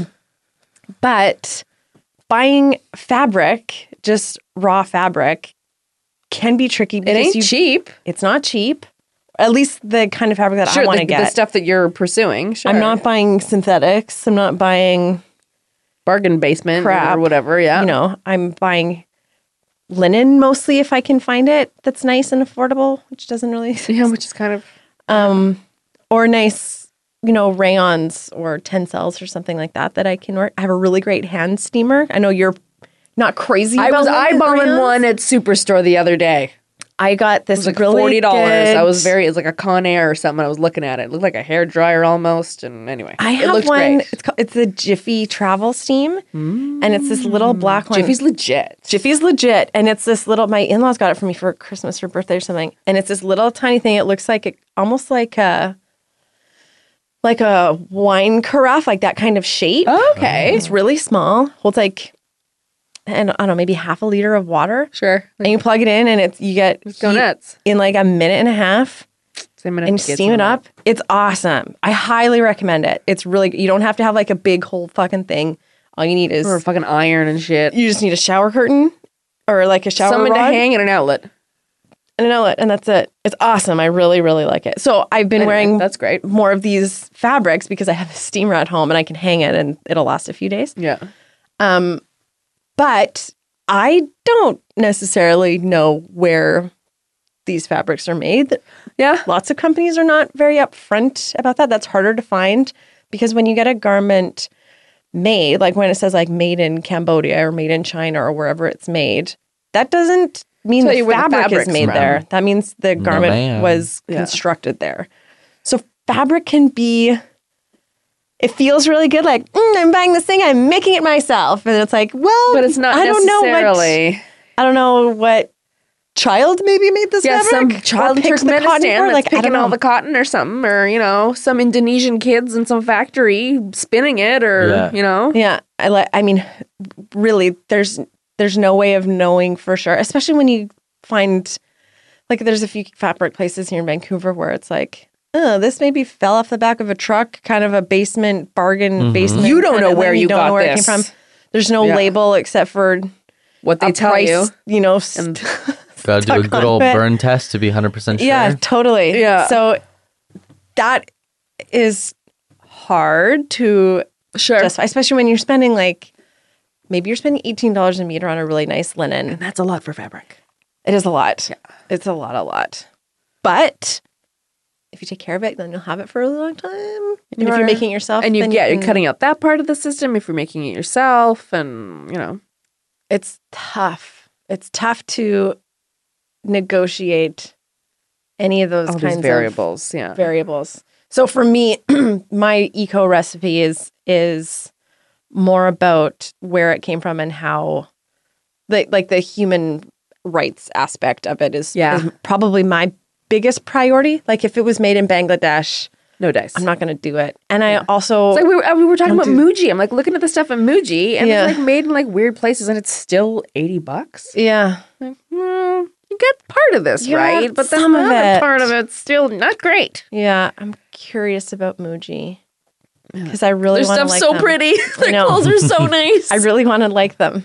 But buying fabric, just raw fabric, can be tricky It because ain't cheap. it's not cheap. At least the kind of fabric that I Sure, want to the get. stuff that you're pursuing. Sure. I'm not buying synthetics. I'm not buying, bargain basement Crap. or whatever. Yeah. you know, I'm buying linen mostly if I can find it that's nice and affordable, which doesn't really Yeah, which is kind of or nice, rayons or tencels or something like that I can work. I have a really great hand steamer. I know you're not crazy I about was linen eyeballing rayons. one at Superstore the other day. I got this It was like really $40. I good- was it was like a Conair or something. I was looking at it. It looked like a hair dryer almost. And anyway, I it have looked one. great. It's the Jiffy Travel Steam, and it's this little black one. Jiffy's legit. Jiffy's legit, and it's this little. My in-laws got it for me for Christmas or birthday or something, and it's this little tiny thing. It looks like almost like a wine carafe, like that kind of shape. Okay. It's really small. Holds like, and I don't know, maybe half a liter of water. Sure. And you plug it in, and you get Go heat nuts. in like a minute and a half. Same minute And to get steam it some of up. It's awesome. I highly recommend it. It's really. You don't have to have like a big whole fucking thing. All you need is that. Or fucking iron and shit. you just need a shower curtain or like a shower Someone to rod hang and an outlet. and an outlet, and that's it. It's awesome. I really, really like it. So I've been Anyway, wearing that's great. more of these fabrics because I have a steamer at home and I can hang it and it'll last a few days. Yeah. But I don't necessarily know where these fabrics are made. Yeah. Lots of companies are not very upfront about that. That's harder to find because when you get a garment made, like when it says like made in Cambodia or made in China or wherever it's made, that doesn't mean Tell the you where the fabric is fabric's made from. there. That means the garment ma'am. was Yeah. constructed there. So fabric can be, it feels really good. Like, I'm buying this thing, I'm making it myself. And it's like, well, But it's not I don't necessarily. know what child maybe made this Yeah, some fabric. child or in picked the cotton Turkmenistan for it. that's Like, I don't picking all know. the cotton or something, or some Indonesian kids in some factory spinning it, or Yeah. Yeah, I mean, really, there's no way of knowing for sure, especially when you find, like, there's a few fabric places here in Vancouver where it's like, oh, this maybe fell off the back of a truck, kind of a basement basement. You don't kind know of where thing. you don't got know where it this. came from. There's no Yeah. label except for what they a tell price, you. and Got to do a Stuck good on old it. burn test to be 100% sure. Yeah, totally. Yeah. So that is hard to Sure. justify, especially when you're spending maybe you're spending $18 a meter on a really nice linen. That's a lot for fabric. It is a lot. Yeah. It's a lot. But if you take care of it, then you'll have it for a really long time. And if you're making it yourself, and then you're can- cutting out that part of the system if you're making it yourself, and It's tough. It's tough to negotiate any of those all kinds these variables. Yeah. of variables. So for me, my eco recipe is more about where it came from and how, the human rights aspect of it is probably my biggest priority. Like if it was made in Bangladesh, No dice. I'm not going to do it. And I also It's like we were talking about Don't do- Muji. I'm like looking at the stuff at Muji, and Yeah. it's like made in like weird places, and it's still $80. yeah. Like, you get part of this, You right? got But the some of other it. part of it's still not great. Yeah, I'm curious about Muji because I really Their want to stuff's like so them. pretty. Their know. clothes are so nice. I really want to like them.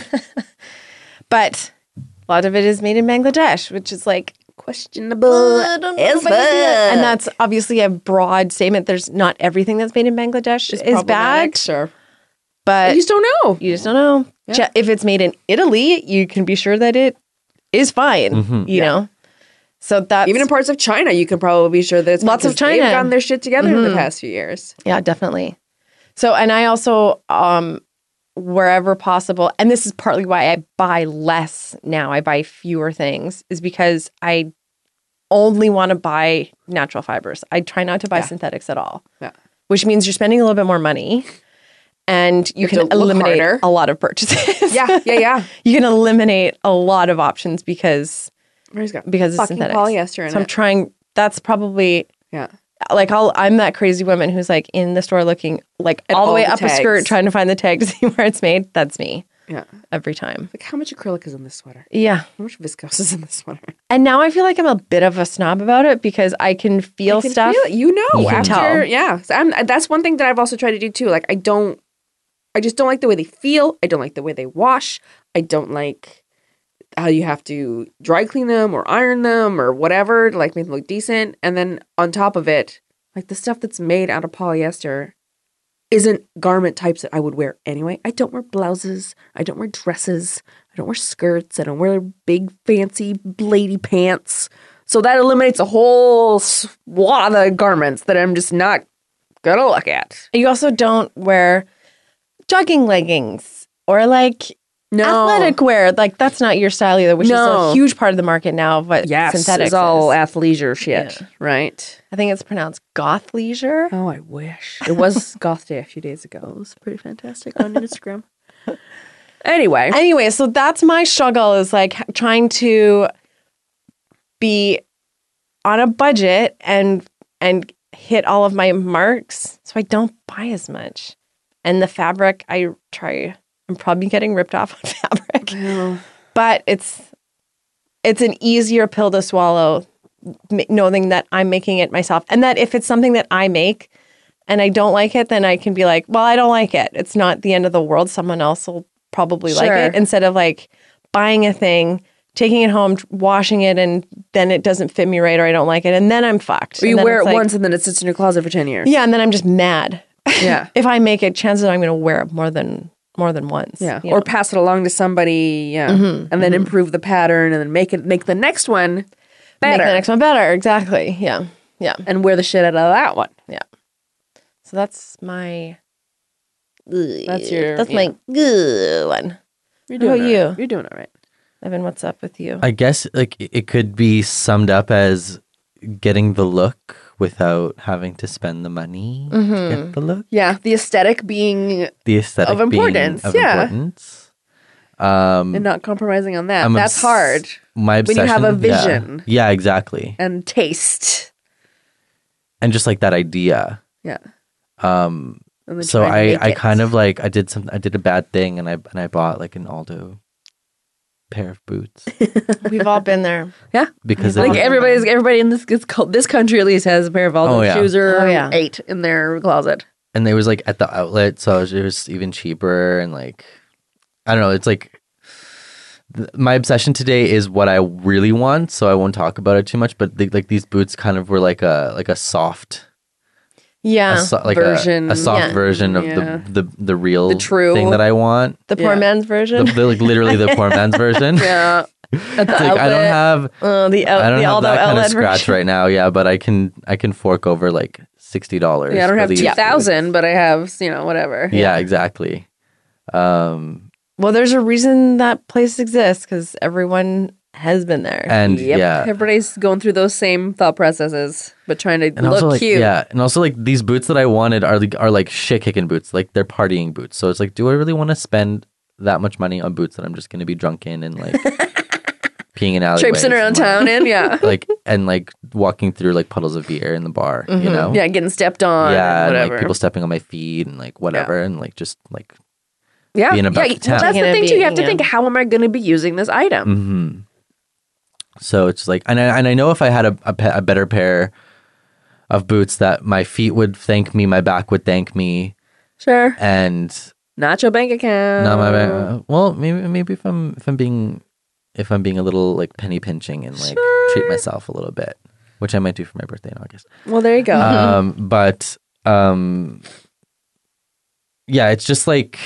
But a lot of it is made in Bangladesh, which is like questionable. I don't know as if I can do it. fuck. And that's obviously a broad statement. There's not everything that's made in Bangladesh is problematic, bad, Sure. but You just don't know. you just don't know. Yeah. If it's made in Italy, you can be sure that it is fine, Mhm. you know? So that's Even in parts of China, you can probably be sure that it's Lots of because they've China. gotten their shit together in the past few years. yeah, definitely. So, and I also, wherever possible, and this is partly why I buy less now, I buy fewer things, is because I only want to buy natural fibers. I try not to buy synthetics at all, Yeah. which means you're spending a little bit more money and you have can to look eliminate harder. a lot of purchases. Yeah. You can eliminate a lot of options because Where's got it's fucking synthetics. polyester in So I'm it. trying, that's probably Yeah. like I'm that crazy woman who's like in the store looking like At all the all way the up a skirt tags. trying to find the tag to see where it's made. That's me Yeah. every time. Like, how much acrylic is in this sweater? Yeah. How much viscose is in this sweater? And now I feel like I'm a bit of a snob about it because I can feel I can stuff. feel it. You know, You can after, tell. yeah. So that's one thing that I've also tried to do too. Like, I just don't like the way they feel. I don't like the way they wash. I don't like how you have to dry clean them or iron them or whatever to like make them look decent. And then on top of it, like the stuff that's made out of polyester isn't garment types that I would wear anyway. I don't wear blouses. I don't wear dresses. I don't wear skirts. I don't wear big fancy lady pants. So that eliminates a whole swath of garments that I'm just not gonna look at. You also don't wear jogging leggings or like athletic wear. Like that's not your style either, which is No. a huge part of the market now of what Yes, synthetics it's all is. athleisure shit, Yeah. right? I think it's pronounced goth leisure. Oh, I wish. It was Goth Day a few days ago. It was pretty fantastic on Instagram. Anyway, So that's my struggle is like trying to be on a budget and hit all of my marks so I don't buy as much. And the fabric, I'm probably getting ripped off on fabric. But it's an easier pill to swallow knowing that I'm making it myself. And that if it's something that I make and I don't like it, then I can be like, well, I don't like it. It's not the end of the world. Someone else will probably like Sure. it, instead of like buying a thing, taking it home, washing it, and then it doesn't fit me right or I don't like it. And then I'm fucked. or you And then wear it it's like- once and then it sits in your closet for 10 years. Yeah, and then I'm just mad. Yeah. If I make it, chances are I'm going to wear it more than once. Yeah. you Or know? pass it along to somebody, yeah. And then improve the pattern and then make the next one better. Make the next one better. Exactly. Yeah. Yeah. and wear the shit out of that one. Yeah. So that's my. That's your- That's yeah. my good one. You're How about all right. you? You're doing all right. Evan, what's up with you? I guess like it could be summed up as getting the look without having to spend the money to get the look. Yeah, the aesthetic being The aesthetic Of importance, being of yeah. importance. and not compromising on that. I'm That's obs- hard. My When you obsession. have a yeah. vision. Yeah, exactly. And taste. And just like that idea. Yeah. Um And then so try and make I it. kind of like I did a bad thing and I bought like an Aldo pair of boots We've all been there. because like it, everybody in this country at least has a pair of Aldo Oh, yeah. shoes or Oh, yeah. 8 in their closet. and they was like at the outlet, so it was even cheaper and like I don't know. It's like my obsession today is what I really want, so I won't talk about it too much. But like these boots kind of were like a soft, Yeah. Version. a soft Yeah. version of Yeah. the real The true. thing that I want. The poor Yeah. man's version. Like literally the poor man's version. Yeah. At the It's like I don't have I don't the have Aldo that kind of outlet scratch version. right now. Yeah, but I can fork over like $60. Yeah, I don't for have these 2,000, but I have, whatever. Yeah, exactly. Well, there's a reason that place exists because everyone has been there. And Yep. yeah, Everybody's going through those same thought processes, but trying to and look also like cute. yeah, and also like these boots that I wanted are like shit kicking boots, like they're partying boots. So it's like, do I really want to spend that much money on boots that I'm just going to be drunk in and like peeing in alleyways, Traipsing around and, like, town in, yeah. like walking through like puddles of beer in the bar, you know? Yeah, getting stepped on. Yeah, and, whatever. like people stepping on my feet and like whatever, and like just like yeah, being about yeah. the town. Well, that's Taking the it thing too. being, You have to yeah. think, how am I going to be using this item? hmm So it's like, and I know if I had a better pair of boots, that my feet would thank me, my back would thank me, Sure, and not your bank account. not my back. Well, maybe if I'm being a little like penny pinching and like treat myself a little bit, which I might do for my birthday in August. Well, there you go. But yeah, it's just like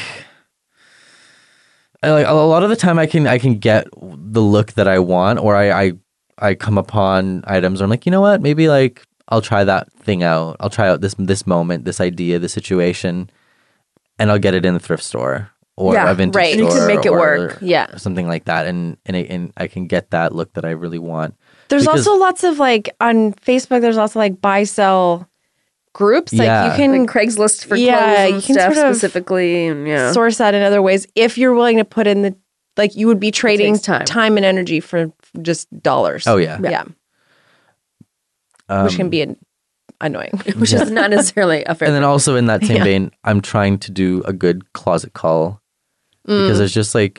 a lot of the time I can get the look that I want, or I I come upon items where I'm like, you know what? Maybe like I'll try that thing out. I'll try out this moment, this idea, this situation, and I'll get it in the thrift store or Yeah, a vintage right. store. You can make it or work. Yeah. something like that, and I can get that look that I really want. There's Because- also lots of like on Facebook. There's also like buy sell groups. Like Yeah. you can Like Craigslist for Yeah, clothes and you can stuff sort of specifically, and yeah. source that in other ways if you're willing to put in the like you would be trading takes time. and energy for just dollars. Oh yeah, yeah, which can be annoying. Which is not necessarily a fair And then thing. also in that same Yeah. vein, I'm trying to do a good closet call because it's just like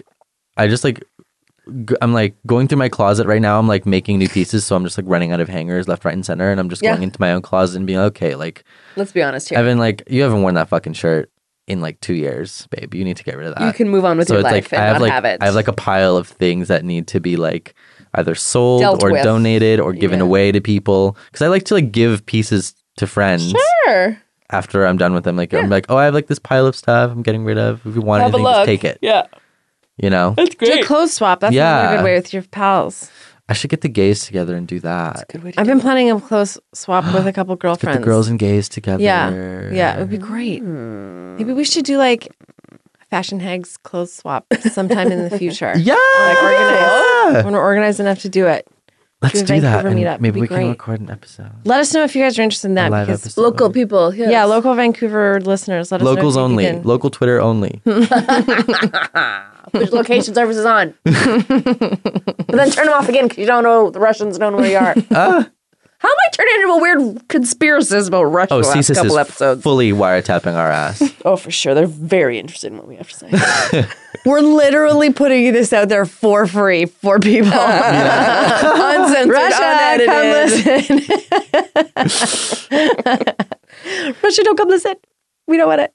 I'm like going through my closet right now. I'm like making new pieces, so I'm just like running out of hangers left, right, and center, and I'm just Yeah. going into my own closet and being like, okay, like Let's be honest here. Evan, like you haven't worn that fucking shirt in like 2 years, babe. You need to get rid of that. You can move on with so your it's life like and not have it. I have like a pile of things that need to be like either sold Dealt or with. donated or given Yeah. away to people because I like to like give pieces to friends Sure. after I'm done with them. Like I'm like, oh, I have like this pile of stuff I'm getting rid of. If you want Have a anything, just look. take it. Yeah. You know, That's Do a clothes swap. That's Yeah. another good way with your pals. I should get the gays together and do that. Good way to I've been planning a clothes swap with a couple Get girlfriends. the girls and gays together. Yeah, yeah, it would be great. Maybe we should do like a Fashion Hags clothes swap sometime in the future. Yeah. Like organized when we're organized enough to do it. Let's do a do that. Vancouver And meetup. maybe It'd be we can great. record an episode. Let us know if you guys are interested in that A live because episode. Local people. Yes. yeah, local Vancouver listeners. Let us Locals know if only. you can. Local Twitter only. Put your location services on. But then turn them off again because you don't know the Russians don't know where you are. How am I turning into a weird conspiracist about Russia Oh, the last CSIS couple is episodes? fully wiretapping our ass. Oh, for sure. They're very interested in what we have to say. We're literally putting this out there for free for people. Uncensored, Russia, unedited. come listen. Russia, don't come listen. We don't want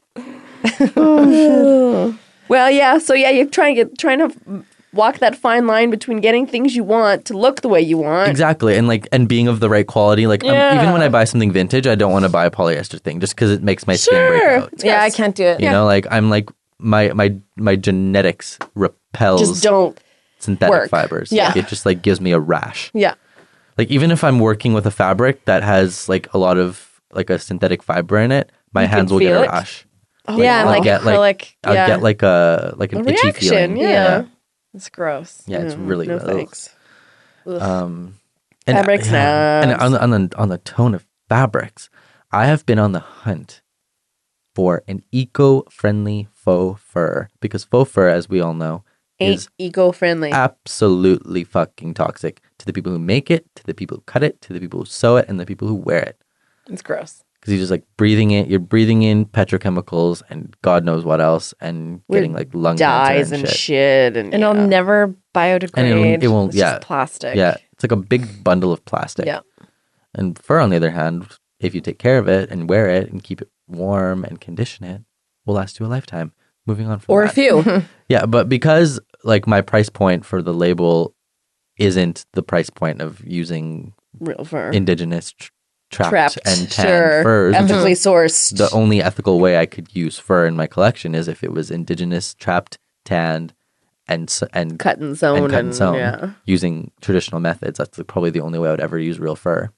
it. Well, yeah. So yeah, you're trying to walk that fine line between getting things you want to look the way you want. Exactly. And being of the right quality. Like Yeah. even when I buy something vintage, I don't want to buy a polyester thing just because it makes my skin break Sure. out. Yeah, I Yes. can't do it. You know, like I'm like my genetics repels Just don't. synthetic work. fibers. Yeah. Like, it just like gives me a rash. Yeah. Like even if I'm working with a fabric that has like a lot of like a synthetic fiber in it, my hands will get feel a it? rash. Yeah, and I'll like get, acrylic. I'll yeah. get like an itchy reaction, feeling. yeah. It's gross. Yeah, it's really No ugh. thanks. And Fabrics and now. on the tone of fabrics, I have been on the hunt for an eco-friendly faux fur because faux fur, as we all know, Ain't is eco-friendly. absolutely fucking toxic to the people who make it, to the people who cut it, to the people who sew it, and the people who wear it. It's gross. Because you're just like you're breathing in petrochemicals and God knows what else, and getting like lung Dyes cancer and and shit. And And it'll never biodegrade. And it won't- It's yeah. just plastic. Yeah, it's like a big bundle of plastic. Yeah. And fur, on the other hand, if you take care of it and wear it and keep it warm and condition it, will last you a lifetime. Moving on from or a that. few. Yeah, but because like my price point for the label isn't the price point of using Real fur. indigenous trapped, Trapped. and tanned Sure. furs, Ethically sourced. the only ethical way I could use fur in my collection is if it was indigenous, trapped, tanned, and cut and sewn. and cut and sewn Yeah. using traditional methods. That's probably the only way I would ever use real fur.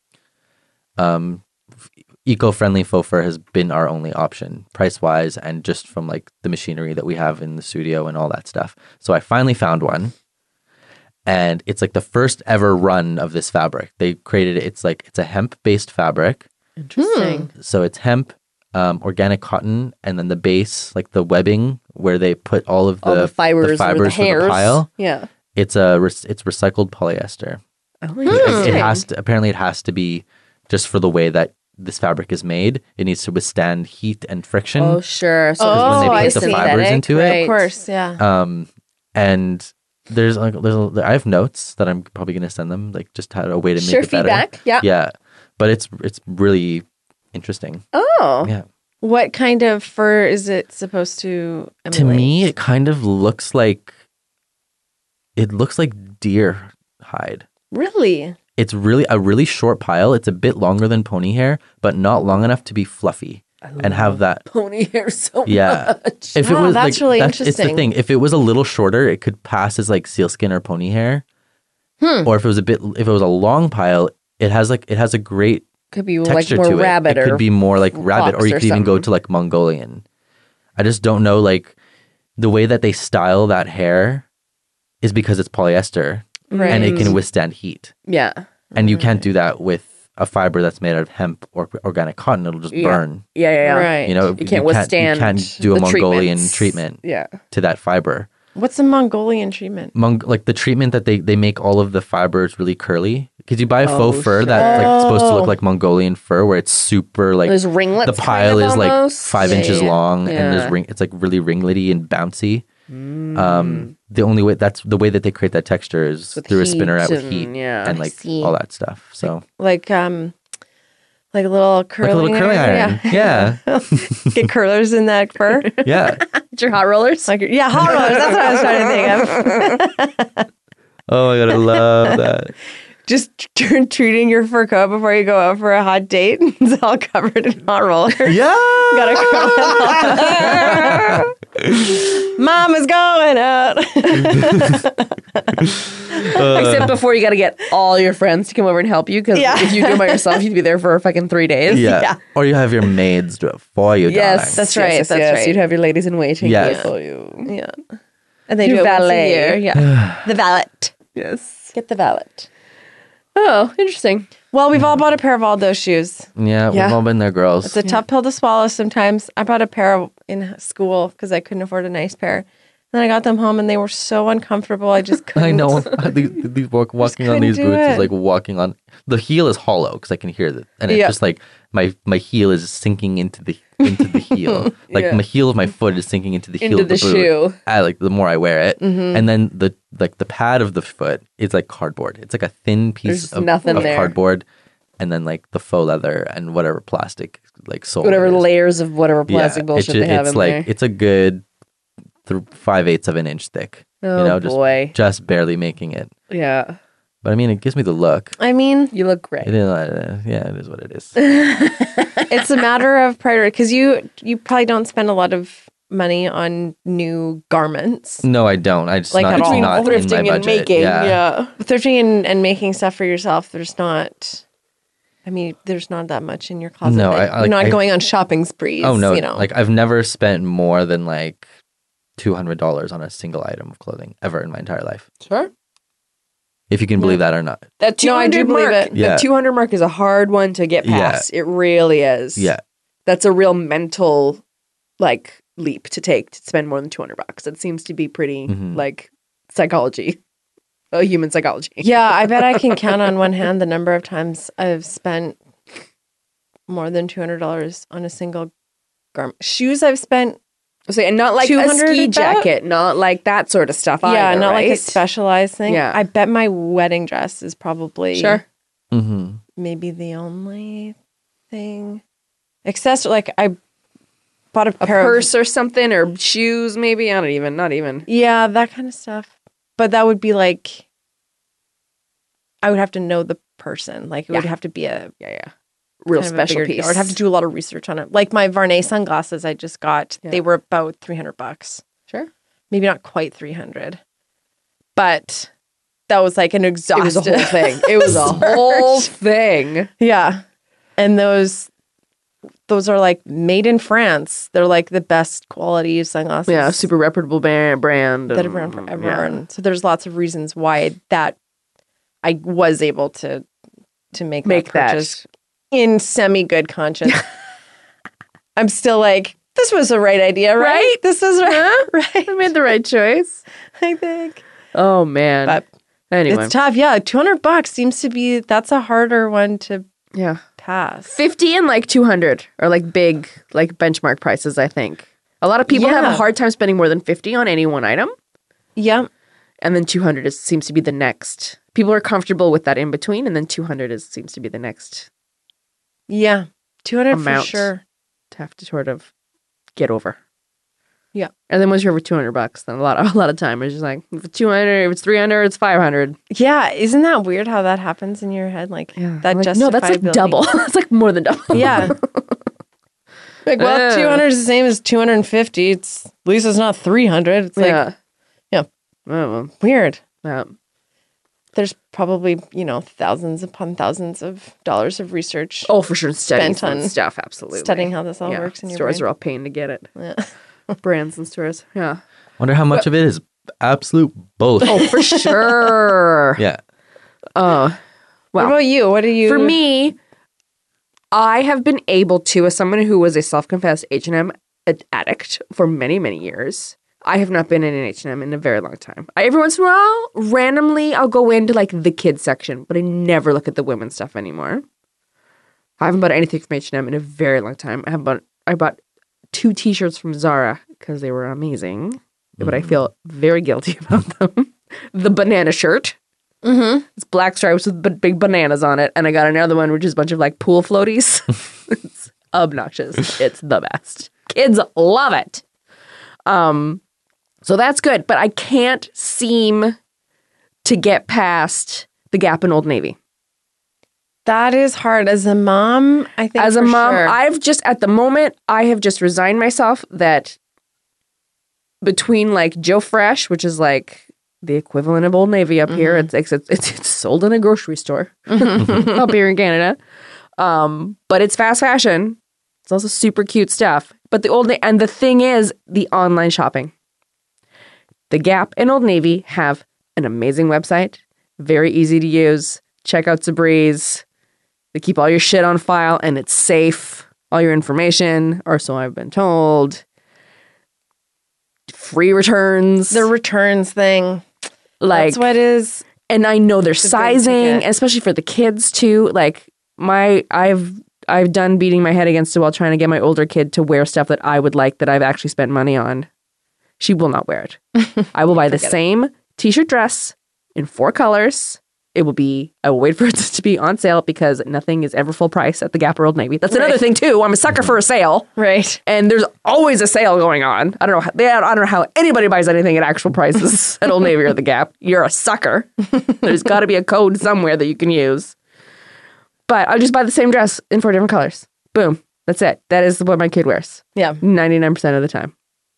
Eco-friendly faux fur has been our only option, price-wise, and just from like the machinery that we have in the studio and all that stuff. So I finally found one, and it's like the first ever run of this fabric. They created it. It's a hemp-based fabric. Interesting. So it's hemp, organic cotton, and then the base, like the webbing, where they put all of All the fibers, or the for the hairs. pile. Yeah. It's it's recycled polyester. Oh, It has to apparently it has to be just for the way that this fabric is made. It needs to withstand heat and friction. Oh, sure. So Oh, when they I put the see. fibers into it. Of course, yeah. And there's I have notes that I'm probably gonna send them, like just how a way to make Sure, it better. feedback. Yeah. Yeah, but it's really interesting. Oh. Yeah. What kind of fur is it supposed to emulate? To me, it kind of looks like deer hide. Really? It's really a really short pile. It's a bit longer than pony hair, but not long enough to be fluffy and have that. Pony hair so Yeah. much. If Wow, that's really It's the interesting. thing. If it was a little shorter, it could pass as like sealskin or pony hair. Or if it was a long pile, it has a great Could be like texture more to rabbit it. It or could be more like rabbit, fox or you or could even go something. to like Mongolian. I just don't know, like the way that they style that hair is because it's polyester Right. and it can withstand heat. yeah. And you can't do that with a fiber that's made out of hemp or organic cotton. It'll just Yeah. burn. Yeah. Right. You know, You can't withstand You can't do a the Mongolian treatments. treatment Yeah. to that fiber. What's the Mongolian treatment? Like the treatment that they make all of the fibers really curly. Because you buy a faux Oh, fur that's like supposed to look Oh. like Mongolian fur, where it's super like There's ringlets. the pile kind of is like almost. 5 Yeah, inches yeah. long, and Yeah. it's like really ringlety and bouncy. The only way that's the way that they create that texture is With through a spinner out with heat heat and- yeah. and like see. all that stuff. So Like a little curling, like a little curling iron. Yeah. Get curlers in that fur. Yeah. Get your hot rollers. Like hot rollers. That's what I was trying to think of. Oh my god, I love that. Just treating your fur coat before you go out for a hot date. It's all covered in hot rollers. Yeah. Gotta crawl. Mom is going out. Except before you got to get all your friends to come over and help you, because Yeah. if you do it by yourself, you'd be there for fucking 3 days. Yeah. Yeah. Or you have your maids do it for you, Yes, darling. That's right, that's right. You'd have your ladies in waiting Yes. for you. Yeah. And they Your do it once a valet. year. Yeah. The valet. Yes. Get the valet. Oh, interesting. Well, we've all bought a pair of Aldo shoes. Yeah, we've Yeah. all been there, girls. It's a tough pill to swallow sometimes. I bought a pair in school because I couldn't afford a nice pair. Then I got them home and they were so uncomfortable. I just couldn't. I know. These walking on couldn't these do boots it. is like walking on the heel is hollow because I can hear it, and it's Yeah. just like my heel is sinking into the heel. Like Yeah. the heel of my foot is sinking into the heel Into of the, the boot. shoe. I like the more I wear it, and then the pad of the foot is like cardboard. It's like a thin piece There's nothing of there. cardboard, and then like the faux leather and whatever plastic like sole. Whatever it is. layers of whatever plastic bullshit they have it's in like there. it's a good 5/8 of an inch thick. Oh, you know, boy. just barely making it. Yeah. But I mean, it gives me the look. I mean, You look great. It is, yeah, it is what it is. it's a matter of priority because you probably don't spend a lot of money on new garments. No, I don't. I just Like not, at it's all. not in my Thrifting and budget. making. Yeah. Thrifting and making stuff for yourself, there's not. I mean, there's not that much in your closet. No, that- you're not going on shopping sprees. Oh no, you know. like I've never spent more than like $200 on a single item of clothing ever in my entire life. Sure. If you can believe that or not. That 200 No, I do believe mark, it. Yeah. The 200 mark is a hard one to get Yeah. past. It really is. Yeah. That's a real mental like leap to take to spend more than $200. It seems to be pretty Mhm. like psychology. Human psychology. Yeah, I bet I can count on one hand the number of times I've spent more than $200 on a single garment. Shoes I've spent, So, and not like a 200 ski about? jacket, not like that sort of stuff yeah, either, not like a right? specialized thing. Yeah. I bet my wedding dress is probably Sure. Mm-hmm. maybe the only thing. Accessory, like I bought a A pair purse of, or something, or shoes maybe. Not even. yeah, that kind of stuff. But that would be like, I would have to know the person. Like it would Yeah. have to be a Yeah. Real kind of a special bigger piece. deal. I'd have to do a lot of research on it. Like my Varney sunglasses I just got, Yeah. they were about $300. Sure. Maybe not quite 300, but that was like an It exhaustive. was a whole thing. It was a whole thing. Yeah, and those are like made in France. They're like the best quality sunglasses. Yeah, super reputable brand. that and- have run forever. yeah. And so there's lots of reasons why that I was able to make Make that purchase in semi good conscience. I'm still like, this was the right idea, right? Right? This was right. I made the right choice. I think. Oh man. But anyway, it's tough. Yeah, $200 seems to be that's a harder one to yeah. pass. 50 and like 200 are like big like benchmark prices, I think. A lot of people have a Yeah. hard time spending more than 50 on any one item, Yeah. and then 200 seems to be the next. People are comfortable with that in between, and then 200 seems to be the next Yeah. 200 Amount. for sure. to have to sort of get over. Yeah. And then once you're over $200, then a lot of time it's just like if it's 200, if it's 300, it's 500. Yeah, isn't that weird how that happens in your head? Like that Like, no, that's like justifiability. double. It's like more than double. Yeah. Like, well, Yeah. 200 is the same as 250. It's at least it's not 300. It's like yeah. yeah. Oh, well, weird. yeah. There's probably, thousands upon thousands of dollars of research. Oh, for sure. Studying Spent on some stuff, absolutely. studying how this all works in your stores brain. are all paying to get it. Yeah. Brands and stores. Yeah. Wonder how much of it is absolute bullshit. Oh, for sure. Yeah. Oh. What about you? What do you... For me, I have been able to, as someone who was a self-confessed H&M addict for many, many years, I have not been in an H&M in a very long time. Every once in a while, randomly, I'll go into like the kids section, but I never look at the women's stuff anymore. I haven't bought anything from H&M in a very long time. I bought 2 t-shirts from Zara because they were amazing, but I feel very guilty about them. The banana shirt. Mm-hmm. It's black stripes with big bananas on it. And I got another one, which is a bunch of like pool floaties. It's obnoxious. It's the best. Kids love it. So that's good. But I can't seem to get past the Gap and Old Navy. That is hard. As a mom, I think As a for mom, sure. I've just, at the moment, I have just resigned myself that between like Joe Fresh, which is like the equivalent of Old Navy up here, it's sold in a grocery store up here in Canada. But it's fast fashion. It's also super cute stuff. But the thing is the online shopping. The Gap and Old Navy have an amazing website, very easy to use. Checkout's a breeze. They keep all your shit on file and it's safe. All your information, or so I've been told. Free returns. The returns thing. Like, That's what is... and I know their big sizing, ticket. especially for the kids too. Like I've done beating my head against the wall trying to get my older kid to wear stuff that I would like that I've actually spent money on. She will not wear it. I will buy the same t-shirt dress in 4 colors. I will wait for it to be on sale because nothing is ever full price at the Gap or Old Navy. That's another thing too. I'm a sucker for a sale. Right. And there's always a sale going on. I don't know how anybody buys anything at actual prices at Old Navy or the Gap. You're a sucker. There's got to be a code somewhere that you can use. But I'll just buy the same dress in 4 different colors. Boom. That's it. That is what my kid wears. Yeah. 99% of the time.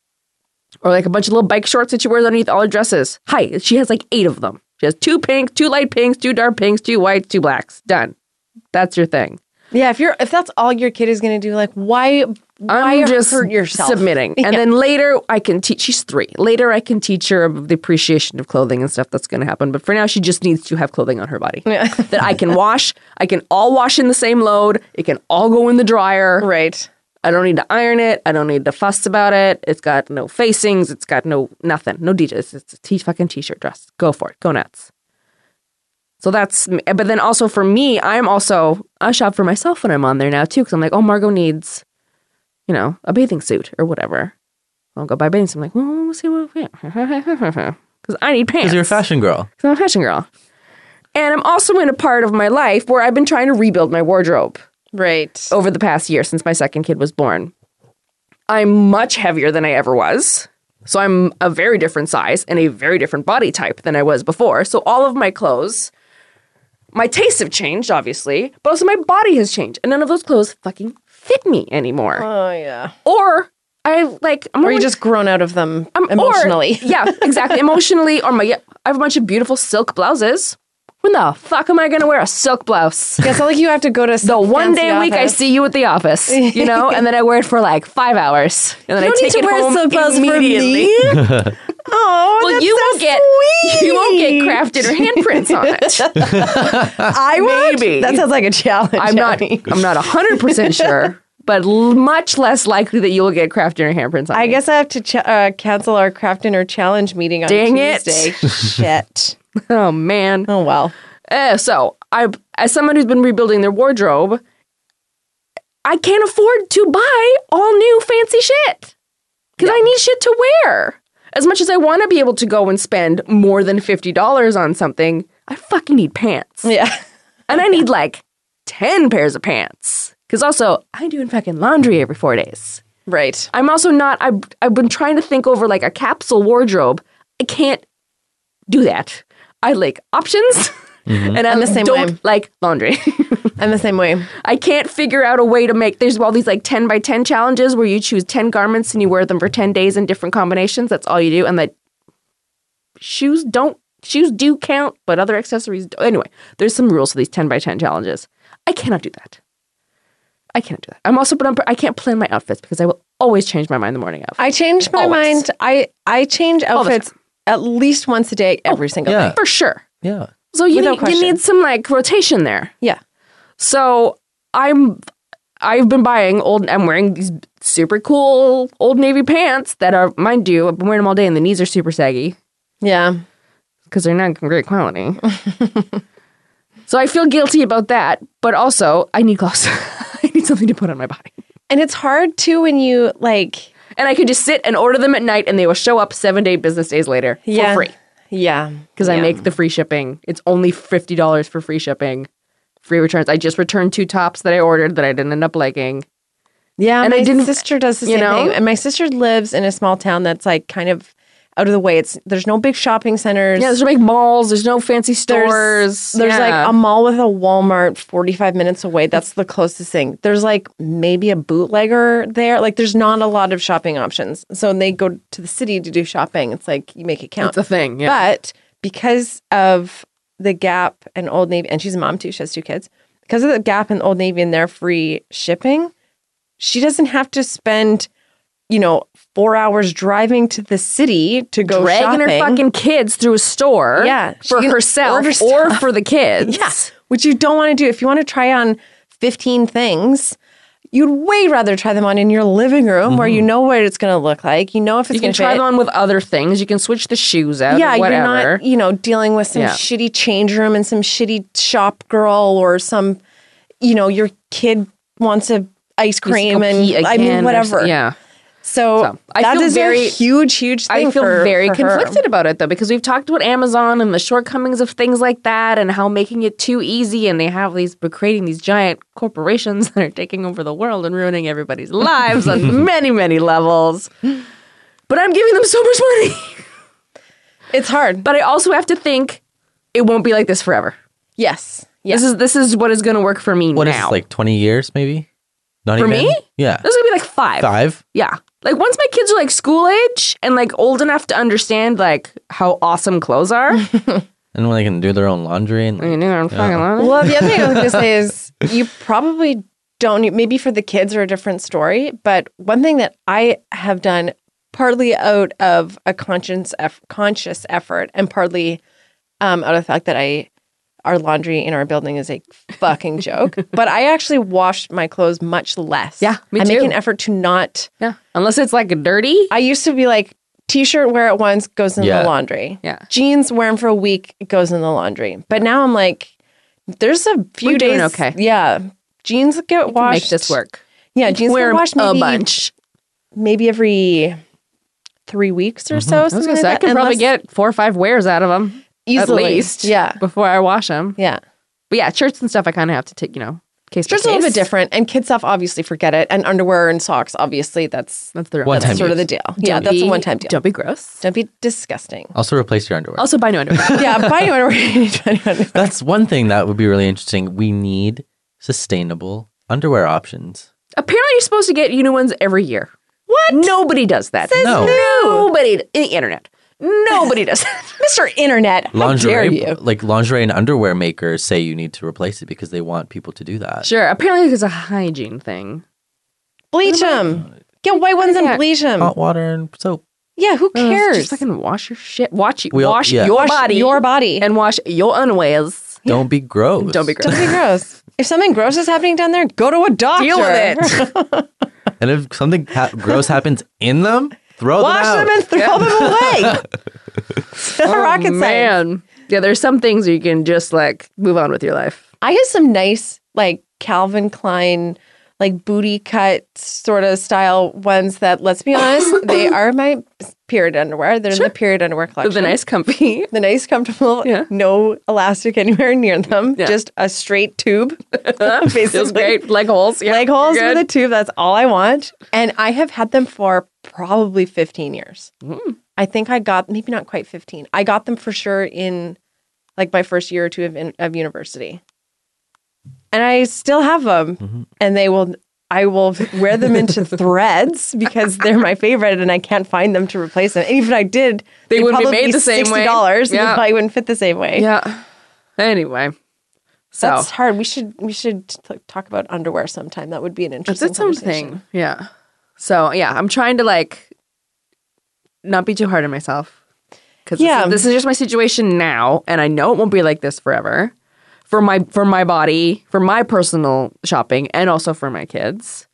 Or like a bunch of little bike shorts that she wears underneath all her dresses. Hi. She has like 8 of them. She has 2 pink, 2 light pinks, 2 dark pinks, 2 whites, 2 blacks. Done. That's your thing. Yeah, if that's all your kid is going to do, like, why I'm just hurt yourself? submitting. And then later I can teach, she's 3. Later I can teach her the appreciation of clothing and stuff that's going to happen. But for now, she just needs to have clothing on her body that I can wash. I can all wash in the same load. It can all go in the dryer. Right. I don't need to iron it. I don't need to fuss about it. It's got no facings. It's got nothing. No details. It's a fucking t-shirt dress. Go for it. Go nuts. So that's, but then also for me, I shop for myself when I'm on there now too. Cause I'm like, oh, Margot needs, a bathing suit or whatever. I'll go buy bathing suit. I'm like, well, let's see what, cause I need pants. Because you're a fashion girl. Cause I'm a fashion girl. And I'm also in a part of my life where I've been trying to rebuild my wardrobe. Right. Over the past year since my second kid was born. I'm much heavier than I ever was. So I'm a very different size and a very different body type than I was before. So all of my clothes, my tastes have changed, obviously, but also my body has changed. And none of those clothes fucking fit me anymore. Oh, yeah. Or Or you just grown out of them emotionally. Yeah, exactly. Emotionally. Or I have a bunch of beautiful silk blouses. When the fuck am I going to wear a silk blouse? Yeah, it's not like you have to go to The one day a week I see you at the office, and then I wear it for like 5 hours, and then I take it home immediately. Oh, Well, that's you won't get crafted or handprints on it. I would. Maybe. That sounds like a challenge. I'm not Abby. 100% sure, but much less likely that you will get crafted or handprints on I me. guess I have to cancel our craft dinner challenge meeting on Dang it. Tuesday. Shit. Oh man. Oh well. So as someone who's been rebuilding their wardrobe, I can't afford to buy all new fancy shit because I need shit to wear. As much as I want to be able to go and spend more than $50 on something, I fucking need pants. Yeah. And I need like 10 pairs of pants. Because also, I'm doing fucking laundry every 4 days. Right. I'm also not, I've been trying to think over like a capsule wardrobe. I can't do that. I like options. And I'm the same don't way. like laundry. I'm the same way. I can't figure out a way to make, there's all these like 10 by 10 challenges where you choose 10 garments and you wear them for 10 days in different combinations. That's all you do. And shoes don't shoes do count, but other accessories don't. Anyway, there's some rules to these 10 by 10 challenges. I cannot do that. I can't do that. I can't plan my outfits because I will always change my mind the morning of. I change my Always. mind. I change the outfits at least once a day, every single yeah. day. For sure. Yeah. So you Without need, question. you need some like rotation there. Yeah. So I've been buying I'm wearing these super cool Old Navy pants that are, mind you, I've been wearing them all day and the knees are super saggy Yeah. because they're not great quality. So I feel guilty about that, but also I need clothes. I need something to put on my body. And it's hard too when you like. And I could just sit and order them at night and they will show up 7 business days later Yeah. for free. Yeah. Because I make the free shipping. It's only $50 for free shipping. Free returns. I just returned 2 tops that I ordered that I didn't end up liking. Yeah, And my I didn't- sister does the you same know? thing. And my sister lives in a small town that's like kind of out of the way. There's no big shopping centers. Yeah, there's no big malls. There's no fancy stores. There's Yeah. like a mall with a Walmart 45 minutes away. That's the closest thing. There's like maybe a bootlegger there. Like there's not a lot of shopping options. So when they go to the city to do shopping, it's like you make it count. It's a thing. Yeah. But because of the Gap and Old Navy, and she's a mom too, she has 2 kids. Because of the Gap and Old Navy and their free shipping, she doesn't have to spend, 4 hours driving to the city to go Dragging shopping. her fucking kids through a store. Yeah, she For can herself order or stuff. for the kids. Yeah, which you don't want to do. If you want to try on 15 things, you'd way rather try them on in your living room where you know what it's going to look like. You know if it's You going can to try fit. them on with other things. You can switch the shoes out. Yeah, or whatever. you're not, dealing with some Yeah. shitty change room and some shitty shop girl or some, your kid wants a ice cream and Pee I again mean or whatever. yeah. So I that feel is very- a huge thing. I feel for very her. conflicted about it though, because we've talked about Amazon and the shortcomings of things like that and how making it too easy and they have creating these giant corporations that are taking over the world and ruining everybody's lives on many, many levels. But I'm giving them so much money. It's hard. But I also have to think it won't be like this forever. Yes. Yeah. This is what is going to work for me What is now. this, like 20 years maybe? Not For even? me? Yeah. This is going to be like 5. 5? Yeah. Like once my kids are like school age and like old enough to understand like how awesome clothes are. And when they can do their own laundry and I mean, I'm fucking laundry. Well, the other thing I was going to say is you probably don't need, maybe for the kids are a different story, but one thing that I have done partly out of a conscious effort and partly out of the fact that our laundry in our building is a fucking joke, but I actually wash my clothes much less. Yeah, me I make too. an effort to not. Yeah. Unless it's like dirty. I used to be like, t-shirt, wear it once, goes in Yeah. the laundry. Yeah. Jeans, wear them for a week, it goes in the laundry. But now I'm like, there's a few We're doing days. okay. Yeah. Jeans get washed. Make this work. Yeah, jeans Wear get washed a maybe, bunch. maybe every 3 weeks or so. I was something gonna like say I that, can probably unless- get 4 or 5 wears out of them easily. at least. Yeah. Before I wash them. Yeah. But yeah, shirts and stuff I kind of have to take, case by Shirts a little case. bit different. And kid stuff, obviously, forget it. And underwear and socks, obviously, that's That's the One that's time sort of use. the deal. Yeah, that's a one-time deal. Don't be gross. Don't be disgusting. also replace your underwear. Also buy new underwear. Yeah, buy new underwear. You need to buy new underwear. That's one thing that would be really interesting. We need sustainable underwear options. Apparently you're supposed to get new ones every year. What? Nobody does that. No. Nobody in the internet. Nobody does that. Mr. Internet, how dare Lingerie, you? like lingerie and underwear makers say you need to replace it because they want people to do that. Sure. Apparently it's a hygiene thing. Bleach them. Get white ones and Yeah. bleach them. Hot water and soap. Yeah, who cares? Just fucking wash your shit. Wash We all- wash yeah. your Wash body. your body. And wash your unwares. Don't be gross. Don't be gross. Don't be gross. If something gross is happening down there, go to a doctor. Deal with it. And if something gross happens in them, throw Wash them out. them and throw them away. It's not rocket science. Man. Yeah, there's some things you can just like move on with your life. I have some nice, like Calvin Klein, like booty cut sort of style ones that, let's be honest, they are my period underwear. They're in the period underwear collection. The nice comfy. The nice, comfortable, Yeah. no elastic anywhere near them. Yeah. Just a straight tube. Basically. Feels great. Leg holes. Yeah, Leg holes you're with a good. tube. That's all I want. And I have had them for probably 15 years. I think I got, maybe not quite 15. I got them for sure in like my first year or two of university. And I still have them. And they will I will wear them into threads because they're my favorite and I can't find them to replace them. And even if I did, They they'd wouldn't be probably made the same way. $60 and Yeah. they probably wouldn't fit the same way. Yeah. Anyway. So That's hard. We should talk about underwear sometime. That would be an interesting that's conversation. something. Yeah. So yeah, I'm trying to like not be too hard on myself. Because Yeah. this is just my situation now, and I know it won't be like this forever. For my body, for my personal shopping, and also for my kids.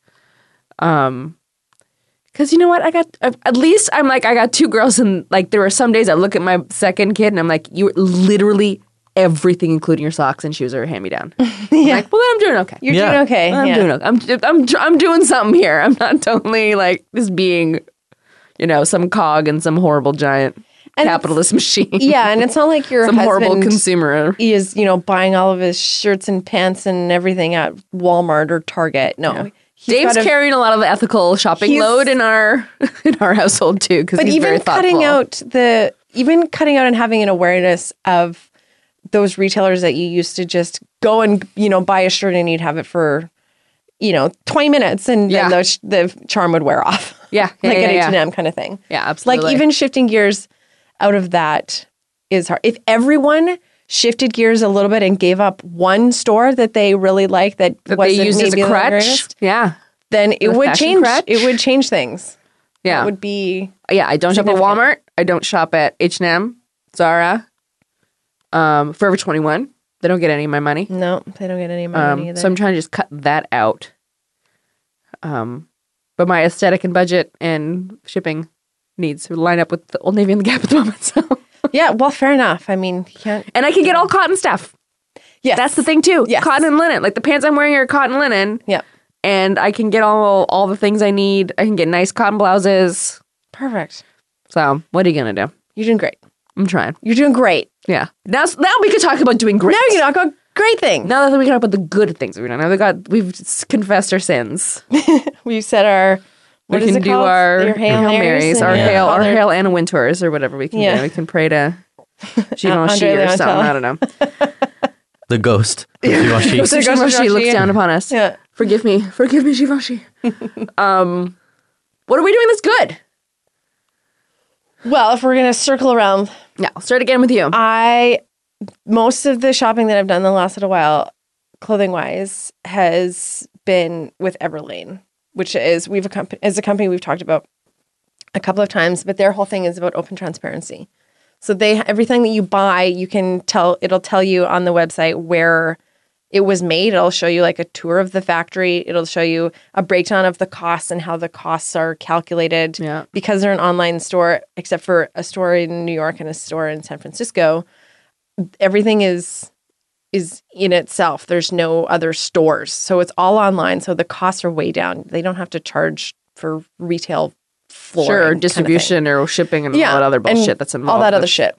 Because you know what, I got two girls, and like there were some days I look at my second kid, and I'm like, you literally everything, including your socks and shoes, are hand me down. Yeah. Like, well, then I'm doing okay. You're Yeah. doing okay. I'm yeah. doing okay. I'm doing something here. I'm not totally like just being, some cog in some horrible giant And capitalist machine. Yeah, and it's not like your some horrible husband consumer. is, buying all of his shirts and pants and everything at Walmart or Target. No. He's Dave's got a- carrying a lot of the ethical shopping He's- load in our household too, because But he's very even cutting thoughtful. out and having an awareness of those retailers that you used to just go and buy a shirt and you'd have it for 20 minutes and Yeah. then the charm would wear off. Yeah, like yeah, an yeah. H&M kind of thing. Yeah, absolutely. Like even shifting gears out of that is hard. If everyone shifted gears a little bit and gave up one store that they really liked that that wasn't they used as a maybe the crutch. greatest, Yeah, then it The would fashion change. crutch? It would change things. yeah, That would be yeah. I don't shop at significant. Walmart. I don't shop at H&M, Zara, Forever 21. They don't get any of my money. no. They don't get any money either. So I'm trying to just cut that out. But my aesthetic and budget and shipping needs to line up with the Old Navy and the Gap at the moment. So, Yeah, well, fair enough. I mean, you can't. and I can get all cotton stuff. Yes, That's the thing too. Yes. Cotton and linen. Like the pants I'm wearing are cotton linen. Yep, And I can get all the things I need. I can get nice cotton blouses. perfect. So what are you gonna do? You're doing great. I'm trying. You're doing great. Yeah. Now we could talk about doing great. Now you talk about great things. Now that we can talk about the good things we've done. Now we've confessed our sins. We said our. What we is can it do called? our Your Hail Marys, and our your Hail other- Anna Winters, or whatever we can Yeah. do. We can pray to Givenchy Andre or something. Leontel. I don't know. The ghost. Givenchy. Ghost of Givenchy looks Givenchy. down upon us. Yeah. Forgive me, Givenchy. What are we doing that's good? Well, if we're gonna circle around, Yeah, I'll start again with you. most of the shopping that I've done the last little while, clothing wise, has been with Everlane, which is as a company we've talked about a couple of times, but their whole thing is about open transparency. So everything that you buy, it'll tell you on the website where it was made. It'll show you like a tour of the factory. It'll show you a breakdown of the costs and how the costs are calculated. Yeah. Because they're an online store, except for a store in New York and a store in San Francisco, everything is in itself. There's no other stores. So it's all online. So the costs are way down. They don't have to charge for retail flooring Sure, kind of distribution or shipping and all that other bullshit and that's involved. all that other with- shit.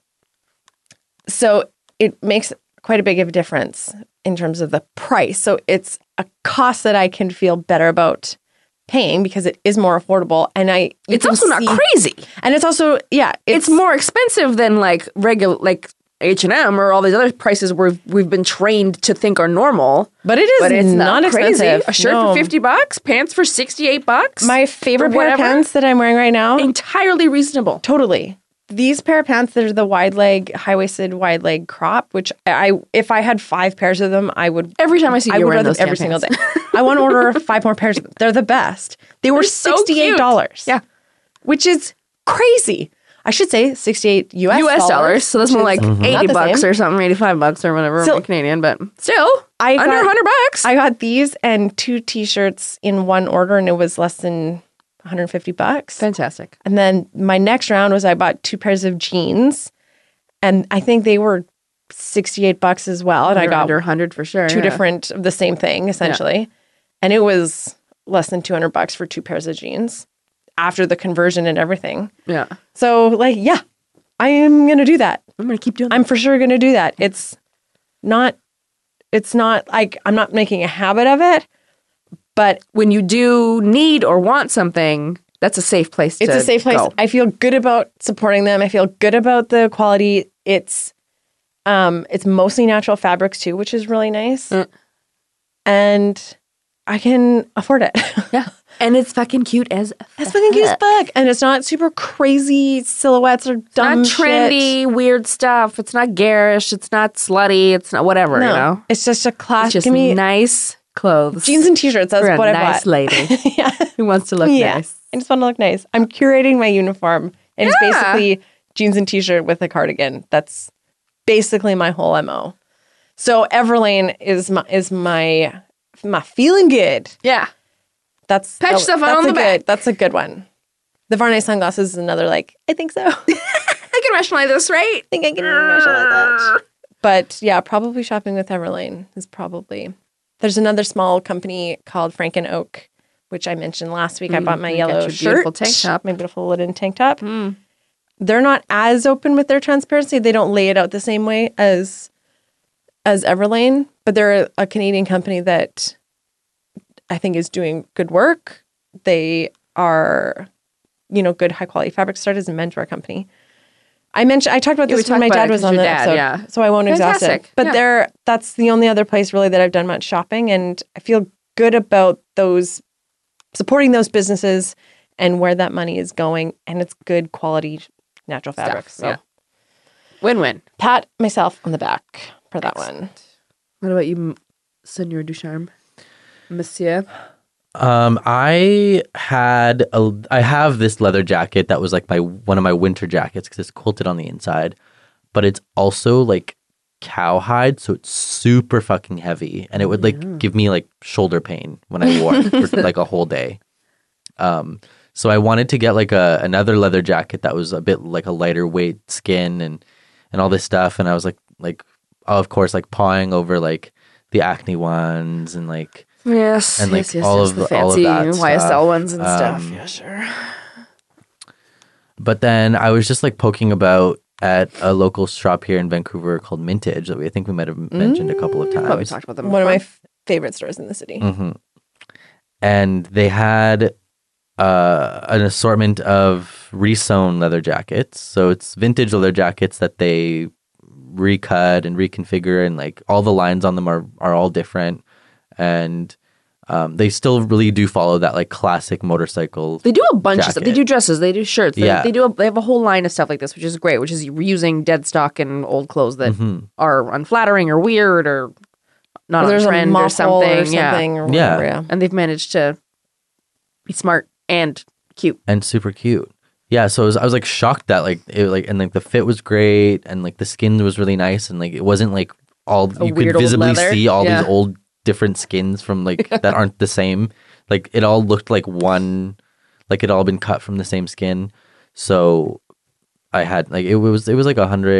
So it makes quite a big of a difference in terms of the price. So it's a cost that I can feel better about paying because it is more affordable, and you It's can also not see- crazy. and it's also It's more expensive than like regular H&M or all these other prices where we've been trained to think are normal. but it is But it's not crazy. expensive. A shirt No. for $50, pants for $68. My favorite For pair of whatever. pants that I'm wearing right now. Entirely reasonable. Totally. These pair of pants, they're the high-waisted wide leg crop, which if I had 5 pairs of them, I would. Every time I see you I would wearing wear them those every damn single day. pants. I want to order 5 more pairs of them. They're the best. They were They're so cute. $68. Yeah. Which is crazy. I should say 68 US dollars. So that's more like not the $80 same. or something, $85 or whatever So- Canadian, but still I under got- $100. I got these and 2 t-shirts in one order, and it was less than $150. Fantastic. And then my next round was I bought 2 pairs of jeans, and I think they were $68 as well. And I got under 100 for sure. 2 different of the same thing essentially, and it was less than $200 for 2 pairs of jeans after the conversion and everything. Yeah. So I am gonna do that. I'm going to keep doing that. I'm for sure gonna do that. It's not like I'm not making a habit of it, but When you do need or want something, that's a safe place to it's a safe place. go. I feel good about supporting them. I feel good about the quality. It's mostly natural fabrics too, which is really nice. Mm. And I can afford it. Yeah. And it's fucking cute as It's fucking cute as fuck. And it's not super crazy silhouettes or dumb not trendy, weird stuff. It's not garish. It's not slutty. It's not whatever, shit. No, you know? it's just a class. It's just Give me nice clothes. jeans and t-shirts. That's for what a I nice bought. lady Yeah. who wants to look Yeah. nice. I just want to look nice. I'm curating my uniform. And it's basically jeans and t-shirt with a cardigan. That's basically my whole MO. So Everlane is my feeling good. Yeah. That's Pat yourself on the back. That's a good one. The Varney sunglasses is another like, I think so. I I can rationalize this, right? think I can measure like that. But yeah, probably shopping with Everlane is probably. There's another small company called Franken Oak, which I mentioned last week. I bought my you got yellow your shirt, beautiful tank top. my beautiful linen tank top. They're not as open with their transparency. They don't lay it out the same way as Everlane, but they're a Canadian company that I think is doing good work. They are, good high quality fabric. Started as a menswear company. I talked about Yeah, we this when talked my about dad it was 'cause on your the dad, episode, yeah. so I won't exhaust it. Fantastic. But Yeah. that's the only other place really that I've done much shopping, and I feel good about supporting those businesses and where that money is going, and it's good quality natural fabrics. So yeah. Win-win. pat myself on the back for that one. What about you, Senor Ducharme? Monsieur? I have this leather jacket that was like one of my winter jackets because it's quilted on the inside, but it's also like cowhide, so it's super fucking heavy, and it would like give me like shoulder pain when I wore it for like a whole day. So I wanted to get like another leather jacket that was a bit like a lighter weight skin and all this stuff, and I was like of course like pawing over like the Acne ones and like. Yes. And, like, yes, yes, all yes, of the all of fancy that YSL stuff. ones and stuff. Yeah, sure. But then I was just like poking about at a local shop here in Vancouver called Mintage that I think we might have mentioned a couple of times. Probably talked about them. One of my before. favorite stores in the city. And they had an assortment of resewn leather jackets. So it's vintage leather jackets that they recut and reconfigure, and like all the lines on them are all different. And they still really do follow that like classic motorcycle. They do a bunch of stuff. jacket. They do dresses. They do shirts. They, Yeah. they have a whole line of stuff like this, which is great. Which is reusing dead stock and old clothes that Mm-hmm. are unflattering or weird or not Or on there's a trend moth or something. or something or Yeah. whatever. Yeah. And they've managed to be smart and cute. And super cute. Yeah, so I was like shocked that like it like and like the fit was great and like the skin was really nice and like it wasn't like all you weird could old visibly leather. see all Yeah. these old different skins from like that aren't the same. Like it all looked like one, like it all been cut from the same skin. So I had like it was like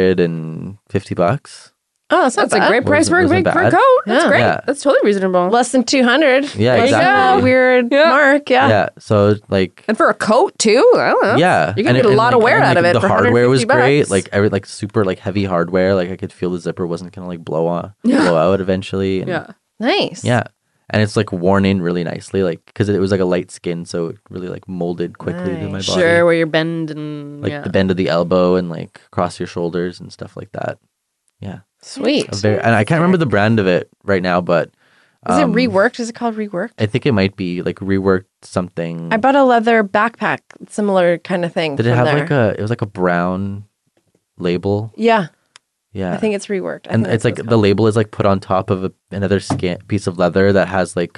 $150. Oh, that's not That's a bad. great price for a Wasn't for a bad. coat. That's Yeah. great. Yeah. That's totally reasonable. Less than 200. Yeah, There you exactly. go. Weird mark. Yeah. Yeah, so like And for a coat too. I don't know. yeah, you can and get it- a and, lot of like- wear and, out like, of it. The for hardware was great, $150. like every like super like heavy hardware. Like I could feel the zipper wasn't gonna like blow out eventually. And, yeah. Nice. yeah, and it's like worn in really nicely, like because it was like a light skin, so it really like molded quickly to my body. Sure, where you're bend and like yeah. the bend of the elbow and like across your shoulders and stuff like that. Yeah, Sweet. and I can't remember the brand of it right now, but Is it reworked? Is it called reworked? I think it might be like reworked something. I bought a leather backpack, similar kind of thing. Did it from have there. like it was like a brown label? Yeah, Yeah, I think it's reworked. I and think it's that's like what the label is like put on top of another piece of leather that has like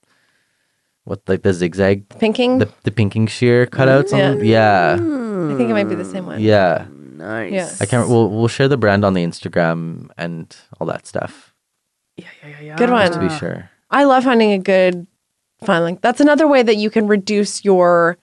what like the zigzag called. Pinking. the pinking shear cutouts on yeah I think it might be the same one. yeah Nice. Yeah. I can't we'll share the brand on the Instagram and all that stuff Good one. just to be sure. I love finding a good filing. That's another way that you can reduce your,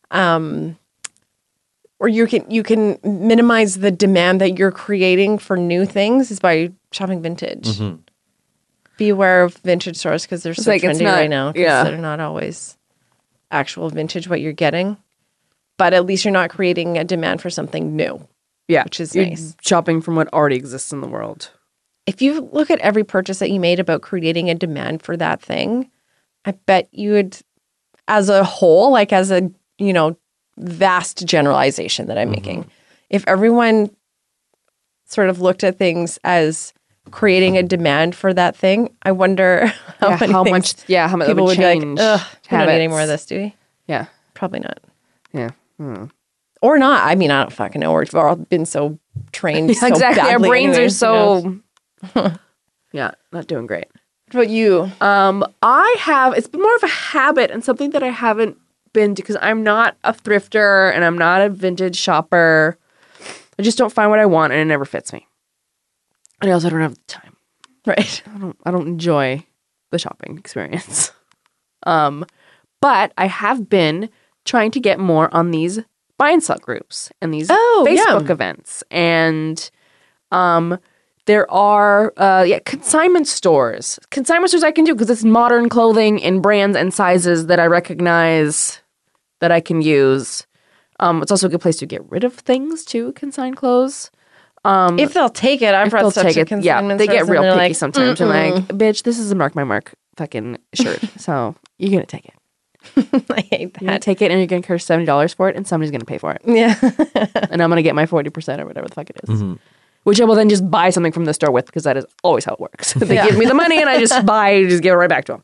or you can minimize the demand that you're creating for new things is by shopping vintage. Mm-hmm. Be aware of vintage stores because they're so like it's trendy not- right now. 'Cause yeah. they're not always actual vintage what you're getting, but at least you're not creating a demand for something new. Yeah. Which is You're nice. shopping from what already exists in the world. If you look at every purchase that you made about creating a demand for that thing, I bet you would, as a whole, like as a, vast generalization that I'm making, if everyone sort of looked at things as creating a demand for that thing, I wonder how much people would be like, change ugh, we don't need any habits. more of this, do we? Yeah. Probably not. Yeah. Or not. I mean, I don't fucking know. We've all been so trained so Exactly. Our badly brains anyways, are who knows? so yeah, not doing great. What about you? It's been more of a habit and something that I haven't been because I'm not a thrifter and I'm not a vintage shopper. I just don't find what I want and it never fits me. And I also don't have the time. Right. I don't enjoy the shopping experience. But I have been trying to get more on these buy and sell groups and these Facebook events. And there are consignment stores. Consignment stores I can do because it's modern clothing in brands and sizes that I recognize that I can use. It's also a good place to get rid of things too, consign clothes. If they'll take it, I've If brought they'll stuff take to it, consignment they stores get and real they're picky like, sometimes. I'm like, bitch, this is a Mark My Mark fucking shirt, so you're gonna take it. I hate You're gonna that. take it, and you're gonna charge $70 for it, and somebody's gonna pay for it, Yeah. and I'm gonna get my 40% or whatever the fuck it is. Which I will then just buy something from the store with because that is always how it works. They give me the money, and I just just give it right back to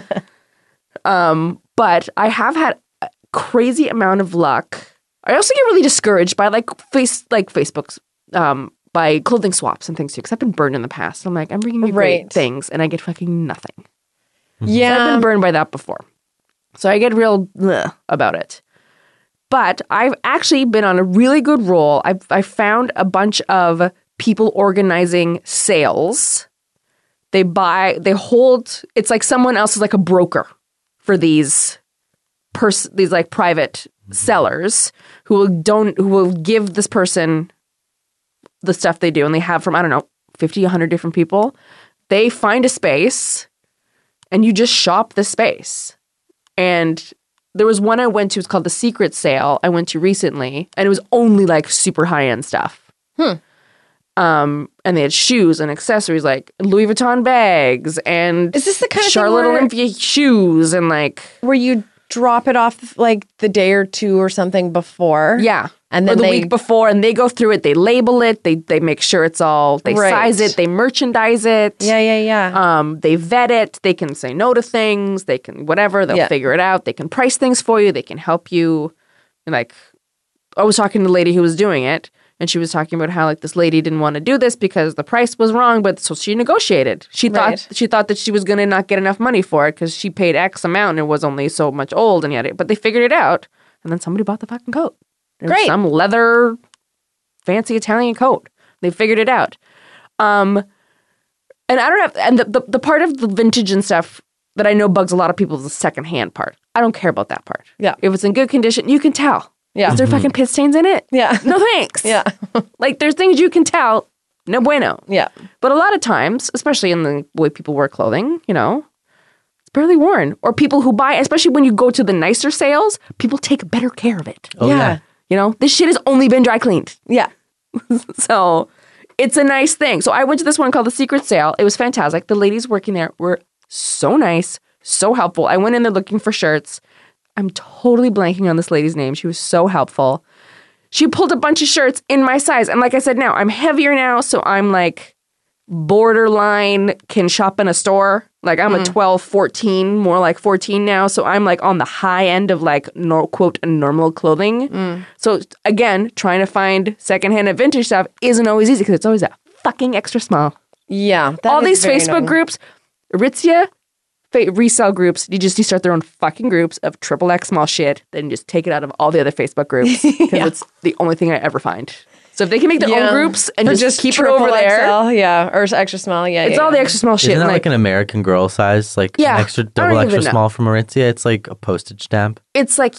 them. But I have had a crazy amount of luck. I also get really discouraged by Facebook's by clothing swaps and things too, because I've been burned in the past. I'm like, I'm bringing you great Right. things, and I get fucking nothing. Yeah. I've been burned by that before, so I get real about it. But I've actually been on a really good roll. I found a bunch of people organizing sales. They hold. It's like someone else is like a broker for these like private sellers who will give this person the stuff they do, and they have from, I don't know, 50, 100 different people. They find a space and you just shop the space. And there was one I went to, it's called the Secret Sale. I went to recently, and it was only like super high-end stuff. And they had shoes and accessories like Louis Vuitton bags and Is this the kind of Charlotte thing where, Olympia shoes and like where you drop it off like the day or two or something before? yeah. And Or then the week before, and they go through it, they label it, they make sure it's all, they Right. size it, they merchandise it. Yeah. They vet it. They can say no to things. They can whatever. They'll Yeah. figure it out. They can price things for you. They can help you. And like, I was talking to the lady who was doing it, and she was talking about how like this lady didn't want to do this because the price was wrong, but so she negotiated. She Right. thought that she was going to not get enough money for it because she paid X amount and it was only so much old and yet but they figured it out, and then somebody bought the fucking coat. It was Great. some leather, fancy Italian coat. They figured it out. And I don't have, and the part of the vintage and stuff that I know bugs a lot of people is the secondhand part. I don't care about that part. Yeah. If it's in good condition, you can tell. Yeah. Is there fucking piss stains in it? Yeah. No thanks. Yeah. Like there's things you can tell. No bueno. Yeah. But a lot of times, especially in the way people wear clothing, it's barely worn. Or people who buy, especially when you go to the nicer sales, people take better care of it. Oh, yeah. This shit has only been dry cleaned. Yeah. So it's a nice thing. So I went to this one called the Secret Sale. It was fantastic. The ladies working there were so nice, so helpful. I went in there looking for shirts. I'm totally blanking on this lady's name. She was so helpful. She pulled a bunch of shirts in my size. And like I said, now I'm heavier now. So I'm like borderline can shop in a store. Like I'm a 12, 14, more like 14 now. So I'm like on the high end of like quote normal clothing. So again, trying to find secondhand and vintage stuff isn't always easy because it's always a fucking extra small. Yeah. that All is these very Facebook annoying. groups, Aritzia, resale groups, you start their own fucking groups of XXX small shit, then just take it out of all the other Facebook groups because it's the only thing I ever find. So if they can make their own groups and Or just keep it triple over there, XL, yeah, or extra small, yeah. it's all the extra small shit. Isn't that like like an American Girl size, like Yeah, an extra I don't double even extra know. small from Aritzia? It's like a postage stamp. it's like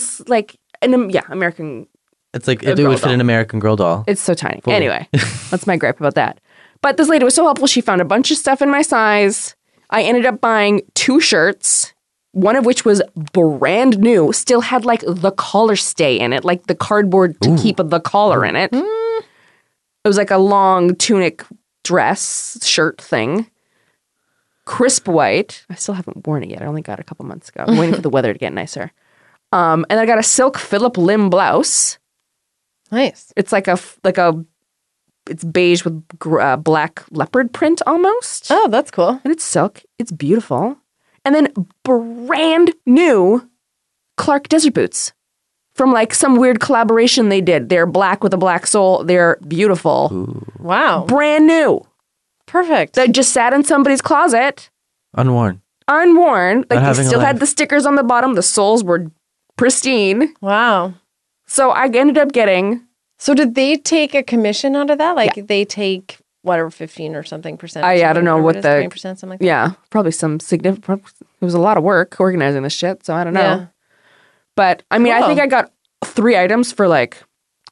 American. It's like A it girl would fit doll. an American Girl doll. It's so tiny. Fully. Anyway, that's my gripe about that. But this lady was so helpful. She found a bunch of stuff in my size. I ended up buying 2 shirts, one of which was brand new, still had like the collar stay in it, like the cardboard to keep the collar in it. It was like a long tunic dress shirt thing. Crisp white. I still haven't worn it yet. I only got it a couple months ago. I'm waiting for the weather to get nicer. And I got a silk Philip Lim blouse. Nice. It's like it's beige with black leopard print almost. Oh, that's cool. And it's silk. It's beautiful. And then brand new Clark Desert Boots from like some weird collaboration they did. They're black with a black sole. They're beautiful. Wow. Brand new. Perfect. That just sat in somebody's closet, Unworn. unworn. Like they having a still had life. the stickers on the bottom. The soles were pristine. Wow. So I ended up getting, So did they take a commission out of that? Like they take whatever 15 or something percent? I don't know whatever what it is, the- 20%, something like that. yeah, probably some significant, it was a lot of work organizing this shit. So I don't know. Yeah. But I mean, I Cool. think I got 3 items for like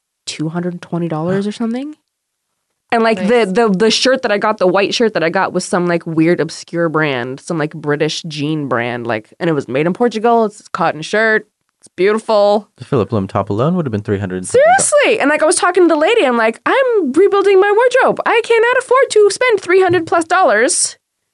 $220 or something. And like Nice. the shirt that I got, the white shirt that I got was some like weird obscure brand, some like British jean brand, like, and it was made in Portugal. It's a cotton shirt. It's beautiful. The Philip Bloom top alone would have been $300. Seriously. And like I was talking to the lady, I'm like, I'm rebuilding my wardrobe. I cannot afford to spend $300+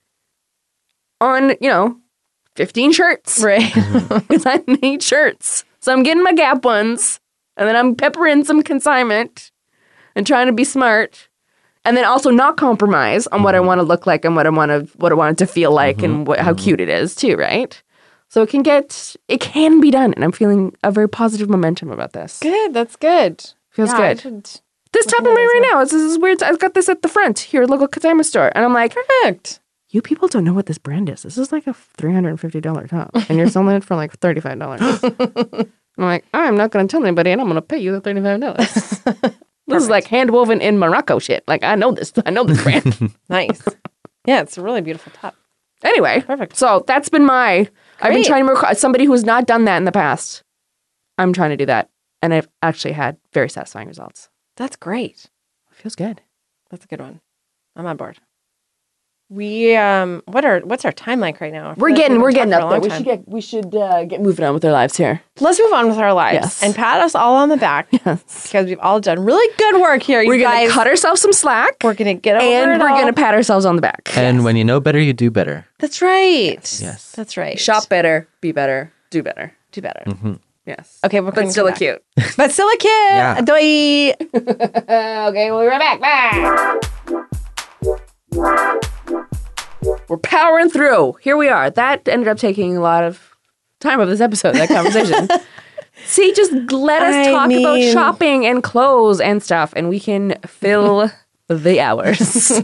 on, 15 shirts. Right. Because I need shirts. So I'm getting my Gap ones, and then I'm peppering some consignment and trying to be smart. And then also not compromise on what I want to look like and what I want it to feel like and how cute it is too, right? So it can be done, and I'm feeling a very positive momentum about this. Good. That's good. Feels Yeah, I good. should- This top of mine right now, this is weird. I got this at the front here at local consignment store, and I'm like, Perfect. you people don't know what this brand is. This is like a $350 top, and you're selling it for like $35. I'm like, I'm not going to tell anybody, and I'm going to pay you the $35. This is like hand woven in Morocco shit. Like I know this brand. Nice. Yeah, it's a really beautiful top. Anyway, Perfect. So that's been I've been Great. trying to record somebody who's not done that in the past. I'm trying to do that, and I've actually had very satisfying results. That's great. It feels good. That's a good one. I'm on board. We what's our time like right now? I feel We're like getting we've been up there. talking for a long time. We should get moving on with our lives here. Let's move on with our lives Yes. and pat us all on the back because we've all done really good work here. You We're gonna guys. cut ourselves some slack, We're gonna get over and it we're all. gonna pat ourselves on the back. And when you know better, you do better. That's right. Yes. That's right. Shop better, be better, do better. Do better. Yes. Okay, we're But coming still a back. cute. But still a kid. Yeah. Adoy. Okay, we'll be right back. We're powering through. Here we are. That ended up taking a lot of time of this episode, that conversation. See, just let us I talk about mean- shopping and clothes and stuff, and we can fill the hours.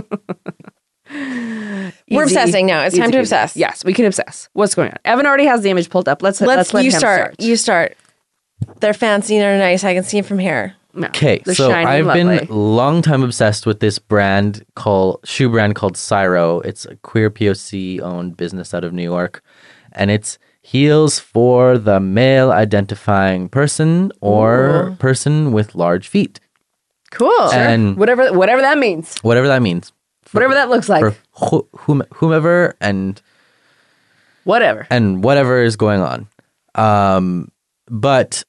We're Easy, obsessing now. It's time easy to peasy. obsess. Yes, we can obsess. What's going on? Evan already has the image pulled up. Let's let you him start. You start. They're fancy and they're nice. I can see them from here. No, Okay, they're so shiny and I've been lovely. long time obsessed with this shoe brand called Cyro. It's a queer POC owned business out of New York, and it's heels for the male identifying person or person with large feet, Cool. and whatever that means, whatever that means, whatever that looks like, for whomever and whatever is going on. But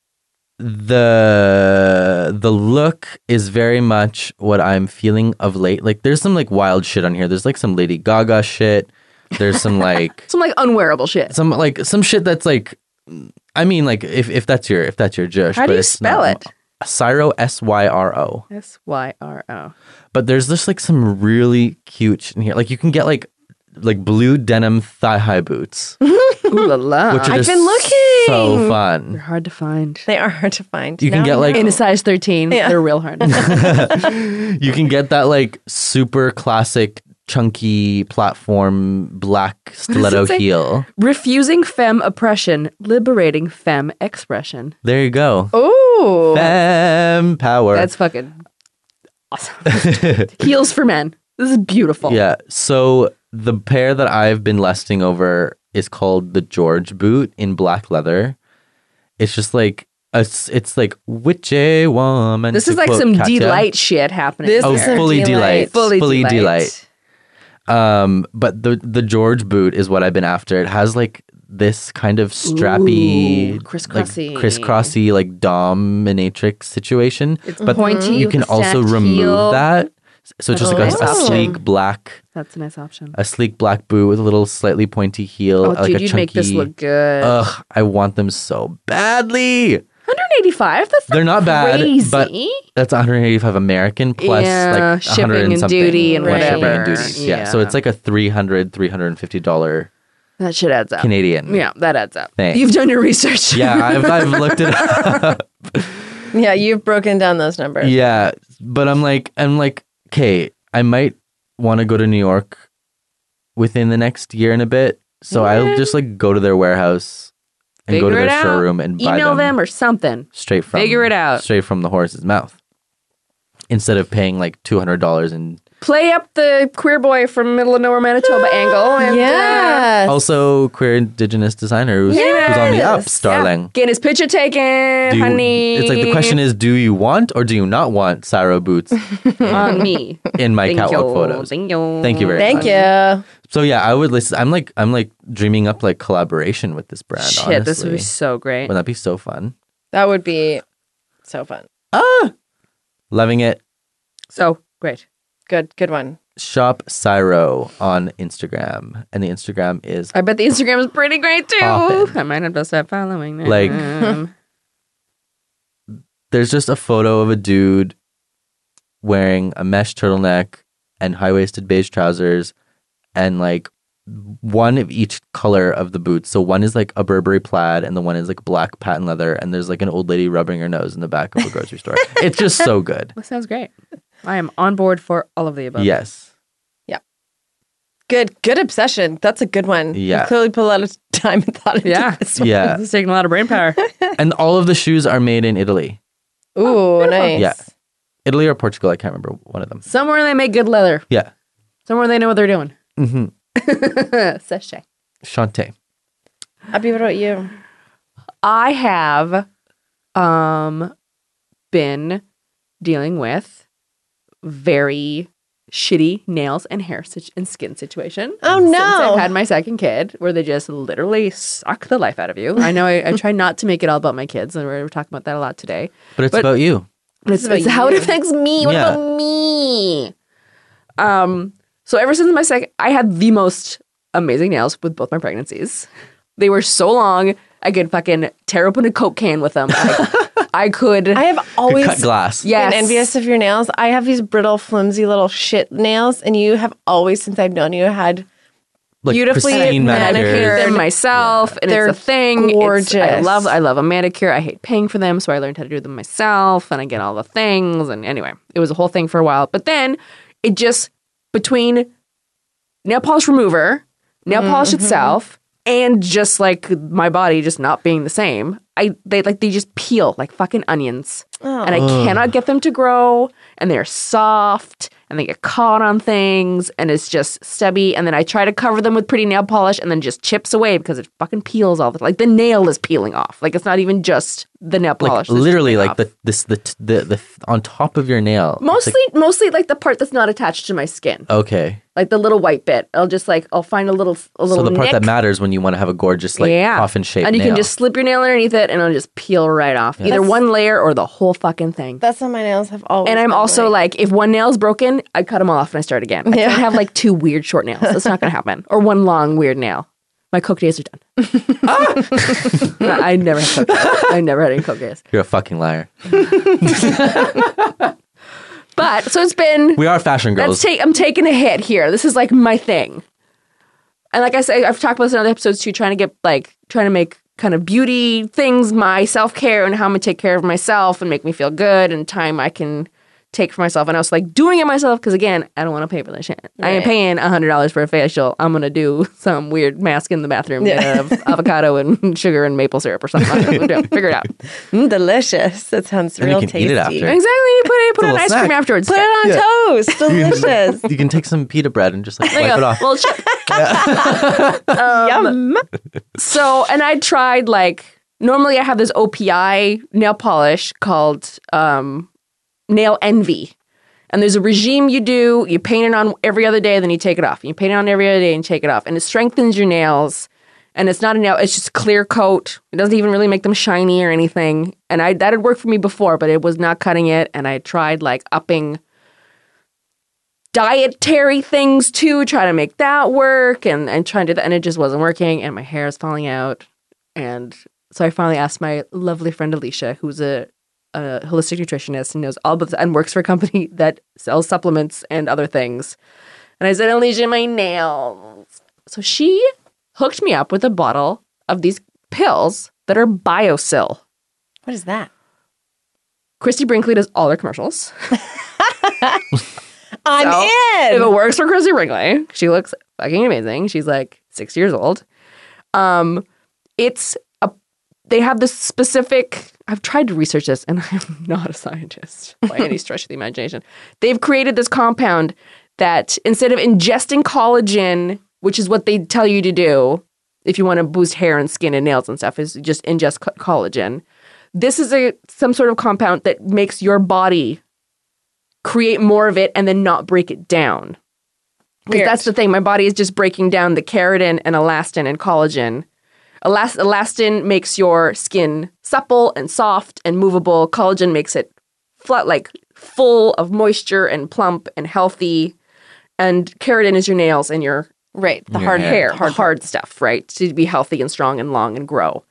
the look is very much what I'm feeling of late. Like there's some like wild shit on here. There's like some Lady Gaga shit. There's some like some like unwearable shit. some shit that's like, I mean, like if that's your Josh. How do but you it's spell not- it? Syro, SYRO. SYRO. But there's just like some really cute shit in here. Like you can get like blue denim thigh-high boots, Ooh la la. which are I've just been looking. so They're fun. hard to find. They are hard to find. You can Now get, I like- know. In a size 13, Yeah. they're real hard. You can get that like super classic chunky platform black stiletto Does it say- heel. Refusing femme oppression, liberating femme expression. There you go. Ooh. Femme power. That's fucking awesome. Heels for men. This is beautiful. Yeah. So the pair that I've been lusting over is called the George boot in black leather. It's just like it's like witchy woman. This to is like quote some Katya. delight shit happening. This Oh, is some fully delight. Fully delight. But the George boot is what I've been after. It has like this kind of strappy, Ooh, crisscrossy. like, crisscrossy, like dominatrix situation. It's but pointy. you with can a also stacked remove heel. that. So it's just like That's a a nice sleek option. black, That's a nice option. boot with a little slightly pointy heel. Oh, like dude, a you'd chunky, make this look good. Ugh, I want them so badly. $185. That's They're not bad, crazy. but that's $185 American plus Yeah, like shipping 100 and something duty and plus shipping whatever. and duties. Yeah. Yeah. So it's like a $350 that shit adds up. Canadian. Yeah, that adds up. Thanks. You've done your research. Yeah, I've looked it up. Yeah, you've broken down those numbers. Yeah, but I'm like, okay, I might want to go to New York within the next year and a bit. So I'll just like go to their warehouse and go to Figure it their out. showroom and buy Email them them or something. straight from Figure it out. straight from the horse's mouth, instead of paying like $200 and Play up the queer boy from middle of nowhere Manitoba angle. And, Yes. also queer Indigenous designer who's on the ups, darling. Getting his picture taken, Do you- honey. It's like the question is, do you want or do you not want Saro boots on me. in my Thank catwalk you. photos? Thank you. Thank you very Thank much. you. So yeah, I would listen. I'm like dreaming up like collaboration with this brand. Shit, honestly. this would be so great. Wouldn't that be so fun? That would be so fun. Loving it. So great. Good one. Shop Cyro on Instagram, and the Instagram is I bet the Instagram is pretty great too. Poppin'. I might have to start following them. Like- there's just a photo of a dude wearing a mesh turtleneck and high-waisted beige trousers, and like one of each color of the boots. So one is like a Burberry plaid, and the one is like black patent leather, and there's like an old lady rubbing her nose in the back of a grocery store. It's just so good. That sounds great. I am on board for all of the above. Yes. Good obsession. That's a good one. Yeah. You clearly put a lot of time and thought into Yeah. this one. Yeah. This is taking a lot of brain power. And all of the shoes are made in Italy. Ooh, nice. Yeah. Italy or Portugal, I can't remember one of them. Somewhere they make good leather. Yeah. Somewhere they know what they're doing. Mm-hmm. Sachet. Shante. Abby, what about you? I have been dealing with very shitty nails and hair and skin situation. Oh, Since no. I've had my second kid, where they just literally suck the life out of you. I know I try not to make it all about my kids, and we're talking about that a lot today. But it's But- about you. It's about how it you. affects me. What Yeah. about me? So ever since my second, I had the most amazing nails with both my pregnancies. They were so long, I could fucking tear open a Coke can with them. I could. I have always Cut glass. Yes. been envious of your nails. I have these brittle, flimsy little shit nails, and you have always, since I've known you, had Like beautifully pristine manicured. manicures. them myself, and They're it's a thing. gorgeous. I love a manicure. I hate paying for them, so I learned how to do them myself, and I get all the things. And anyway, it was a whole thing for a while. But then it just between nail polish remover, nail polish itself, and just like my body just not being the same. They just peel like fucking onions, and I cannot get them to grow. And they're soft, and they get caught on things, and it's just stubby. And then I try to cover them with pretty nail polish, and then just chips away because it fucking peels all the like the nail is peeling off. Like it's not even just the nail Like polish. that's literally, chipping like off. the on top of your nail. It's Mostly like the part that's not attached to my skin, like, okay. like the little white bit. I'll find a little So the part nick. that matters when you want to have a gorgeous like coffin shaped and you nail. can just slip your nail underneath it, and it'll just peel right off. Either That's- one layer or the whole fucking thing. That's how my nails have always. And I'm been also like, if one nail's broken, I cut them all off and I start again. I can't have like two weird short nails. That's not going to happen. Or one long weird nail. My Coke days are done. I never had Coke days. I never had any Coke days. You're a fucking liar. But so it's been. We are fashion girls. I'm taking a hit here. This is like my thing. And like I said, I've talked about this in other episodes too, trying to make kind of beauty things my self-care and how I'm going to take care of myself and make me feel good and time I can take for myself. And I was like doing it myself because, again, I don't want to pay for that shit. I ain't paying $100 for a facial. I'm going to do some weird mask in the bathroom made of avocado and sugar and maple syrup or something. I don't know. Figure it out. delicious. That sounds And real you can tasty. eat it after. Exactly. You put a on little ice cream snack. afterwards. Put it on toast. Delicious. You can take some pita bread and just like There you wipe it go. off. Little chip. Yum. So, and I tried like, normally I have this OPI nail polish called Nail Envy. And there's a regime you do, you paint it on every other day, then you take it off. You paint it on every other day and take it off. And it strengthens your nails. And it's not a nail, it's just clear coat. It doesn't even really make them shiny or anything. And that had worked for me before, but it was not cutting it. And I tried like upping dietary things too, try to make that work and trying to do that. And it just wasn't working. And my hair is falling out. And So I finally asked my lovely friend Alicia, who's a holistic nutritionist and knows all about this and works for a company that sells supplements and other things. And I said, Alicia, my nails. So she hooked me up with a bottle of these pills that are BioSil. What is that? Christy Brinkley does all their commercials. I'm If in. it works for Christy Brinkley, she looks fucking amazing. She's like 6 years old. They have this specific. I've tried to research this, and I'm not a scientist by any stretch of the imagination. They've created this compound that instead of ingesting collagen, which is what they tell you to do if you want to boost hair and skin and nails and stuff, is just ingest collagen. This is some sort of compound that makes your body create more of it and then not break it down. Because that's the thing. My body is just breaking down the keratin and elastin and collagen. Elastin makes your skin supple and soft and movable. Collagen makes it flat, like full of moisture and plump and healthy. And keratin is your nails and your Right. The Your hard hair. hard stuff, right? To be healthy and strong and long and grow.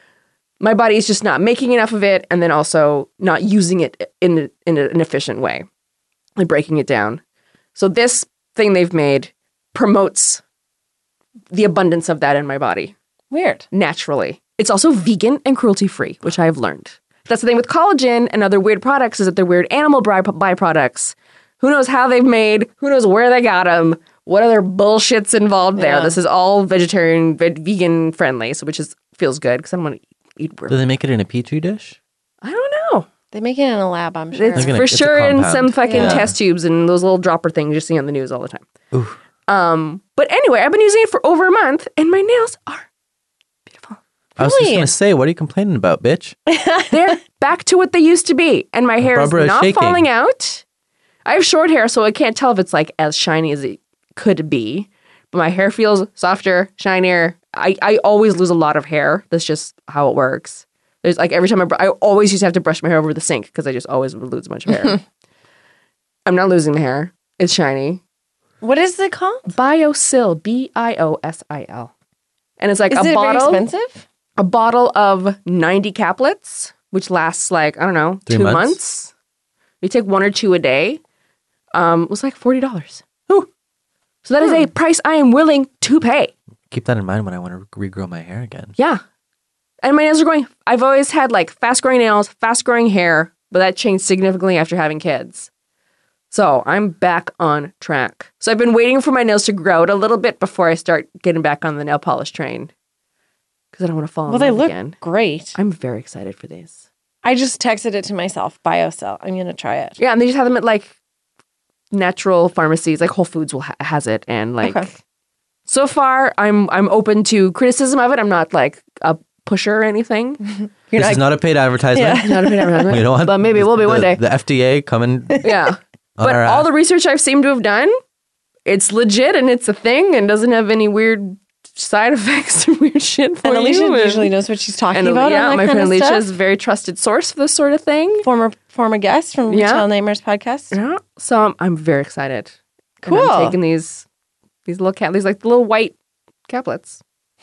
My body is just not making enough of it, and then also not using it in an efficient way, and breaking it down. So this thing they've made promotes the abundance of that in my body Weird. naturally. It's also vegan and cruelty-free, which I have learned. That's the thing with collagen and other weird products is that they're weird animal byproducts. Who knows how they've made, who knows where they got them, what other bullshit's involved there. Yeah. This is all vegetarian, vegan friendly, so which feels good because I don't want to eat Do weird. they make it in a petri dish? I don't know. They make it in a lab, I'm sure. It's They're for it's a sure in compound. some fucking Yeah. test tubes and those little dropper things you see on the news all the time. Oof. But anyway, I've been using it for over a month and my nails are beautiful. I was just Really? going to say, what are you complaining about, bitch? They're back to what they used to be. And my hair Barbara is is not shaking. falling out. I have short hair, so I can't tell if it's like as shiny as it could be. But my hair feels softer, shinier. I always lose a lot of hair. That's just how it works. There's like every time I always used to have to brush my hair over the sink because I just always would lose a bunch of hair. I'm not losing the hair. It's shiny. What is it called? BioSil, BioSil. And it's like Is a it bottle. very expensive? A bottle of 90 caplets, which lasts like, I don't know, 3 2 months? months. You take 1 or 2 a day. It was like $40. Ooh. So that is a price I am willing to pay. Keep that in mind when I want to regrow my hair again. Yeah. And my nails are growing. I've always had like fast growing nails, fast growing hair, but that changed significantly after having kids. So I'm back on track. So I've been waiting for my nails to grow out a little bit before I start getting back on the nail polish train. Because I don't want to fall in Well, they love look again. great. I'm very excited for these. I just texted it to myself, BioCell. I'm going to try it. Yeah, and they just have them at like natural pharmacies, like Whole Foods has it, and like Okay. so far I'm open to criticism of it. I'm not like a pusher or anything. You're This not, is not a paid advertisement. Not a paid advertisement. You know what? But maybe it will be one day. The FDA coming Yeah, on but our all ass. the research I've seemed to have done, it's legit and it's a thing and doesn't have any weird side effects or weird shit for and Alicia you. usually knows what she's talking and about. yeah, on that my kind friend of Alicia stuff. is a very trusted source for this sort of thing. Former guest from Yeah. Retail Nightmares podcast. Yeah, so I'm very excited. And Cool. I'm taking these little these like little white caplets,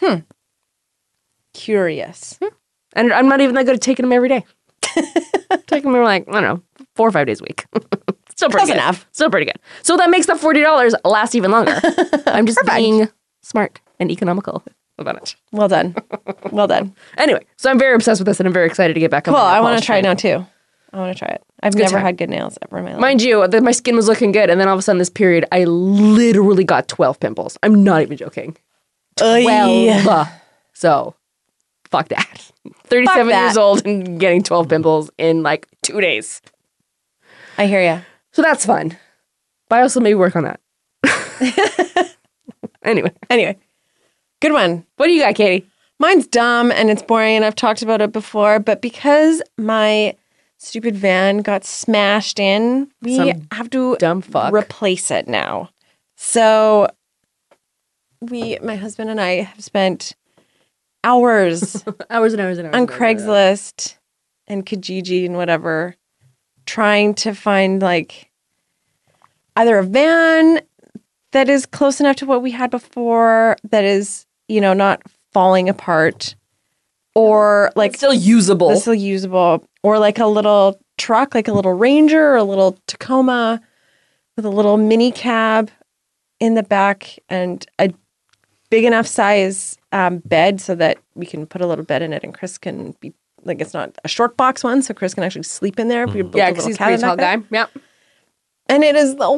Curious. and I'm not even that good at taking them every day. Taking them like I don't know 4 or 5 days a week. Still pretty Close good. enough. Still pretty good. So that makes the $40 last even longer. I'm just being smart and economical about it. Well done. Well done. Anyway, so I'm very obsessed with this, and I'm very excited to get back on. Cool. the nail I want polish to try it train. now too. I want to try it. I've Good never time. had good nails ever in my life. Mind you, my skin was looking good, and then all of a sudden, this period, I literally got 12 pimples. I'm not even joking. Well, So, fuck that. 37 that. years old and getting 12 pimples in like 2 days. I hear you. So that's fun. But I also maybe work on that. Anyway, Good one. what do you got, Katie? Mine's dumb and it's boring and I've talked about it before, but because my stupid van got smashed in, we Some have to dumb fuck. replace it now. So my husband and I have spent hours Hours and hours and hours. on Craigslist and Kijiji and whatever trying to find like either a van that is close enough to what we had before that is, not falling apart or like It's still usable. that's still usable, or like a little truck, like a little Ranger or a little Tacoma with a little mini cab in the back and a big enough size bed so that we can put a little bed in it and Chris can be like, it's not a short box one, so Chris can actually sleep in there. We built Yeah, a because little he's a pretty cabin tall back guy. there. Yep. And it is the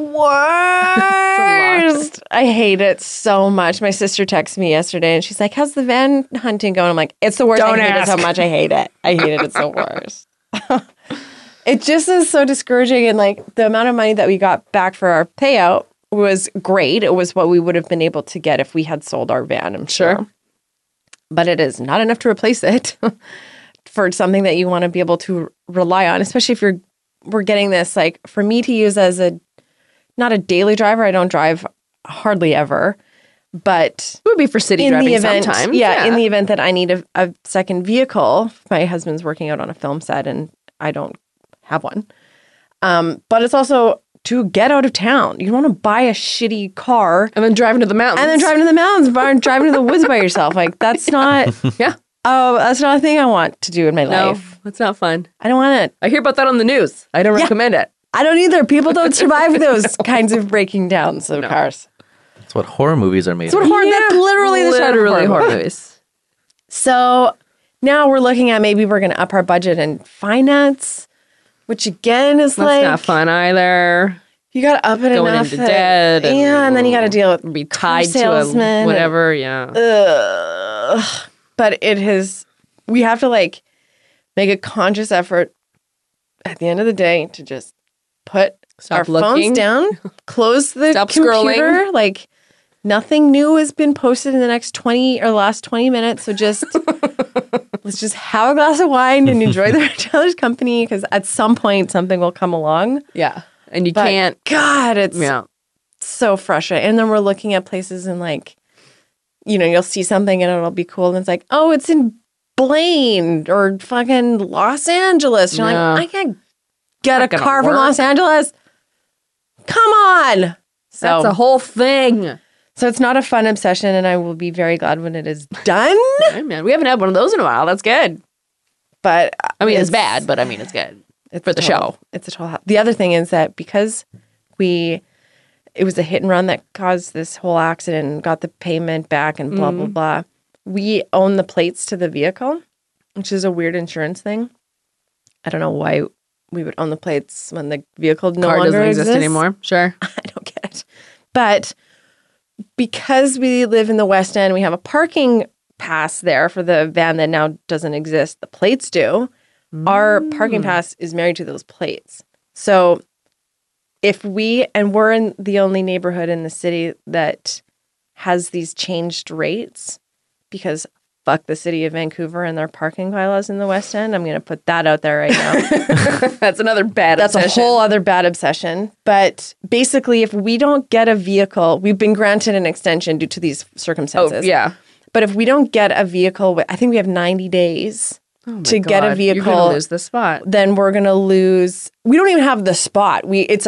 worst. I hate it so much. My sister texted me yesterday and she's like, how's the van hunting going? I'm like, it's the worst. Don't I hate ask. it so much. I hate it. I hate it. It's the worst. It just is so discouraging. And like the amount of money that we got back for our payout was great. It was what we would have been able to get if we had sold our van, I'm sure. But it is not enough to replace it for something that you want to be able to rely on, especially if we're getting this, like for me to use as not a daily driver. I don't drive hardly ever, but It would be for city in driving the event, sometimes. in the event that I need a second vehicle, my husband's working out on a film set and I don't have one. But it's also to get out of town. You don't want to buy a shitty car And then driving to the mountains. and then driving to the mountains, driving to the woods by yourself. Like that's not, Yeah. that's not a thing I want to do in my No, life. that's not fun. I don't want it. I hear about that on the news. I don't recommend it. I don't either. People don't survive those kinds of breaking downs of cars. That's what horror movies are made That's of. that's literally the start of Literally horror horror movies. movies. So now we're looking at maybe we're going to up our budget and finance, which again is That's like not fun either. you got to up it Going enough into debt and- yeah, and then you got to deal with Be tied to a salesman whatever. Yeah. Ugh. But it has. We have to like make a conscious effort at the end of the day to just put Stop our looking. phones down, close the Stop computer. scrolling. Like nothing new has been posted in the next 20 or last 20 minutes. So just let's just have a glass of wine and enjoy the retailer's company because at some point something will come along. Yeah. And you But can't. God, it's Yeah. so frustrating. And then we're looking at places and like, you'll see something and it'll be cool. And it's like, oh, it's in Blaine or fucking Los Angeles. You're Yeah. like, I can't get Not a gonna car from work. Los Angeles. Come on. So, That's a whole thing. so it's not a fun obsession. And I will be very glad when it is done. Hey, man, we haven't had one of those in a while. That's good. But I mean, it's bad, but I mean, it's good. It's for the show. It's a total. The other thing is that because it was a hit and run that caused this whole accident and got the payment back and blah, blah, blah. We own the plates to the vehicle, which is a weird insurance thing. I don't know why we would own the plates when the vehicle no Car longer doesn't exist exists anymore. Sure. I don't get it. But because we live in the West End, we have a parking pass there for the van that now doesn't exist. The plates do. Our parking pass is married to those plates. So we're in the only neighborhood in the city that has these changed rates because fuck the city of Vancouver and their parking bylaws in the West End. I'm going to put that out there right now. That's another bad That's obsession. a whole other bad obsession. But basically, if we don't get a vehicle, we've been granted an extension due to these circumstances. Oh, yeah. But if we don't get a vehicle, I think we have 90 days to get a God, vehicle. You're going to lose the spot. Then we're going to lose. We don't even have the spot. It's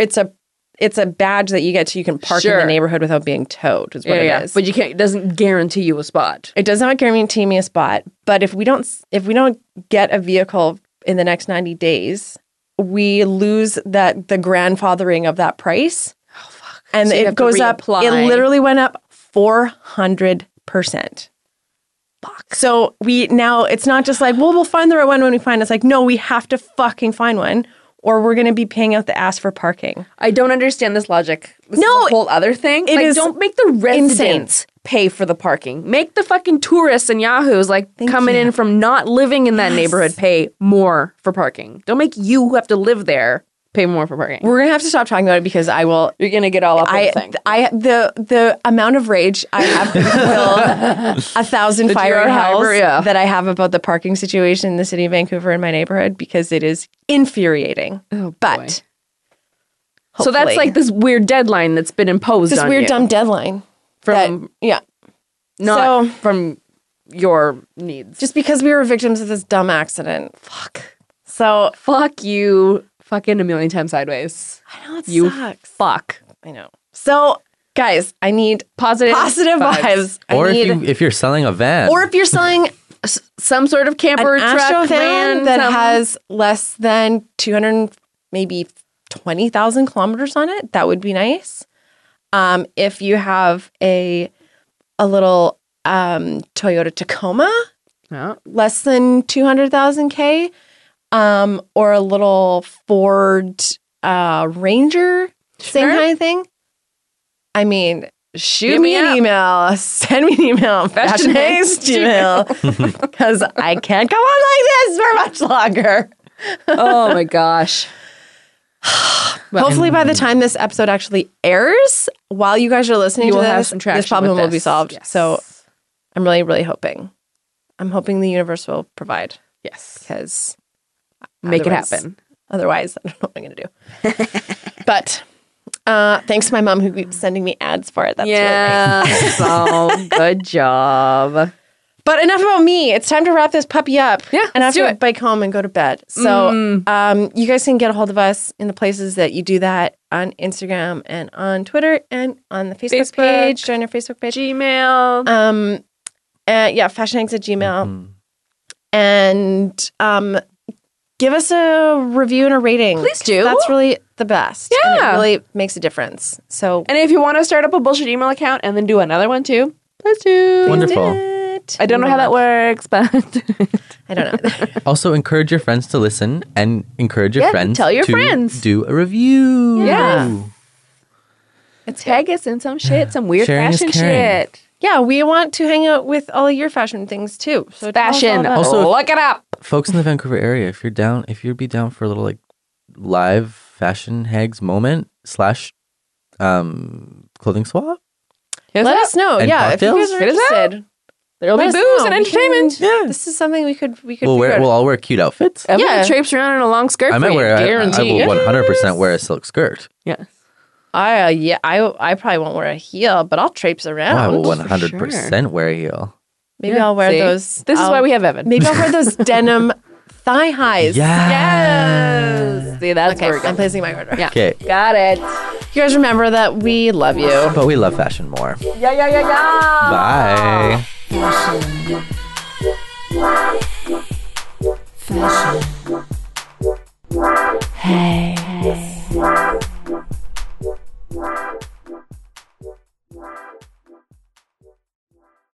a badge that you get so you can park in Sure. the neighborhood without being towed. Is what it is. But you can't. It doesn't guarantee you a spot. It does not guarantee me a spot, but if we don't get a vehicle in the next 90 days, we lose the grandfathering of that price. Oh fuck. And So you it have to goes up. reapply. It literally went up 400%. Fuck. So it's not just like, well, we'll find the right one when we find it. It's like, no, we have to fucking find one or we're going to be paying out the ass for parking. I don't understand this logic. This No, is a whole other thing. it Like, is don't make the residents pay for the parking. Make the fucking tourists and yahoos coming in from not living in that neighborhood pay more for parking. Don't make you who have to live there pay more for parking. We're going to have to stop talking about it because I will. You're gonna get all up on the thing. The amount of rage I have will 1,000 fire you're hells hyper, yeah. that I have about the parking situation in the city of Vancouver in my neighborhood because it is infuriating. Oh, boy. But So that's hopefully- like this weird deadline that's been imposed this on weird you dumb deadline from yeah. not So- from your needs. Just because we were victims of this dumb accident. Fuck. So Fuck you, fucking a million times sideways. I know it You sucks. fuck. I know. So guys, I need Positive vibes. Or I need, if you're selling a van, or if you're selling some sort of camper An truck Astro van that some- has less than 200, maybe 20,000 kilometers on it. That would be nice. If you have a little Toyota Tacoma, Oh. less than 200,000 K, or a little Ford Ranger, same Sure. kind of thing. I mean, shoot Hit me me an up. email, send me an email, Fashion Hanks Gmail, because I can't go on like this for much longer. Oh my gosh. Hopefully, by the time this episode actually airs, while you guys are listening You to will have this, some traction this problem with will be this. solved. Yes. So I'm really, really hoping. I'm hoping the universe will provide, Yes. because Make it otherwise- happen. Otherwise, I don't know what I'm going to do. But thanks to my mom who keeps sending me ads for it. That's really nice. So good job. But enough about me. It's time to wrap this puppy up. Yeah, and I have let's do to it. bike home and go to bed. So you guys can get a hold of us in the places that you do that, on Instagram and on Twitter and on the Facebook page. Join our Facebook page. Gmail. Fashionhanks at Gmail. And give us a review and a rating. Please do. That's really the best. And Yeah. it really makes a difference. So And if you want to start up a bullshit email account and then do another one too, please do. Wonderful. I don't know how that works, but I don't know. Also, encourage your friends to listen and encourage your Yeah, friends tell your to friends. do a review. Yeah. It's tag us in some shit, some weird Sharing is fashion caring. shit. Yeah, we want to hang out with all of your fashion things too. So tell us all Fashion. about it. Also- Look it up. Folks in the Vancouver area, if you'd be down for a little like live fashion hags moment / clothing swap. let us know. And Yeah, if you cocktails? guys are Hit us up. interested. There'll be Let us booze know. and We can- entertainment. Yeah. This is something we could We'll figure out. all wear cute outfits. I'm Yeah. gonna traipse around in a long skirt. I might for you, wear. I guarantee. will 100% wear a silk skirt. Yes. I probably won't wear a heel, but I'll traipse Oh, around. I will 100% wear a heel. Maybe Yeah, I'll wear see? those. This is why we have Evan. Maybe I'll wear those denim thigh highs. Yes. See, that's Okay, where we're I'm going. placing my order. Yeah. Okay, Got it. You guys remember that we love you. but we love fashion more. Yeah. Bye. Fashion.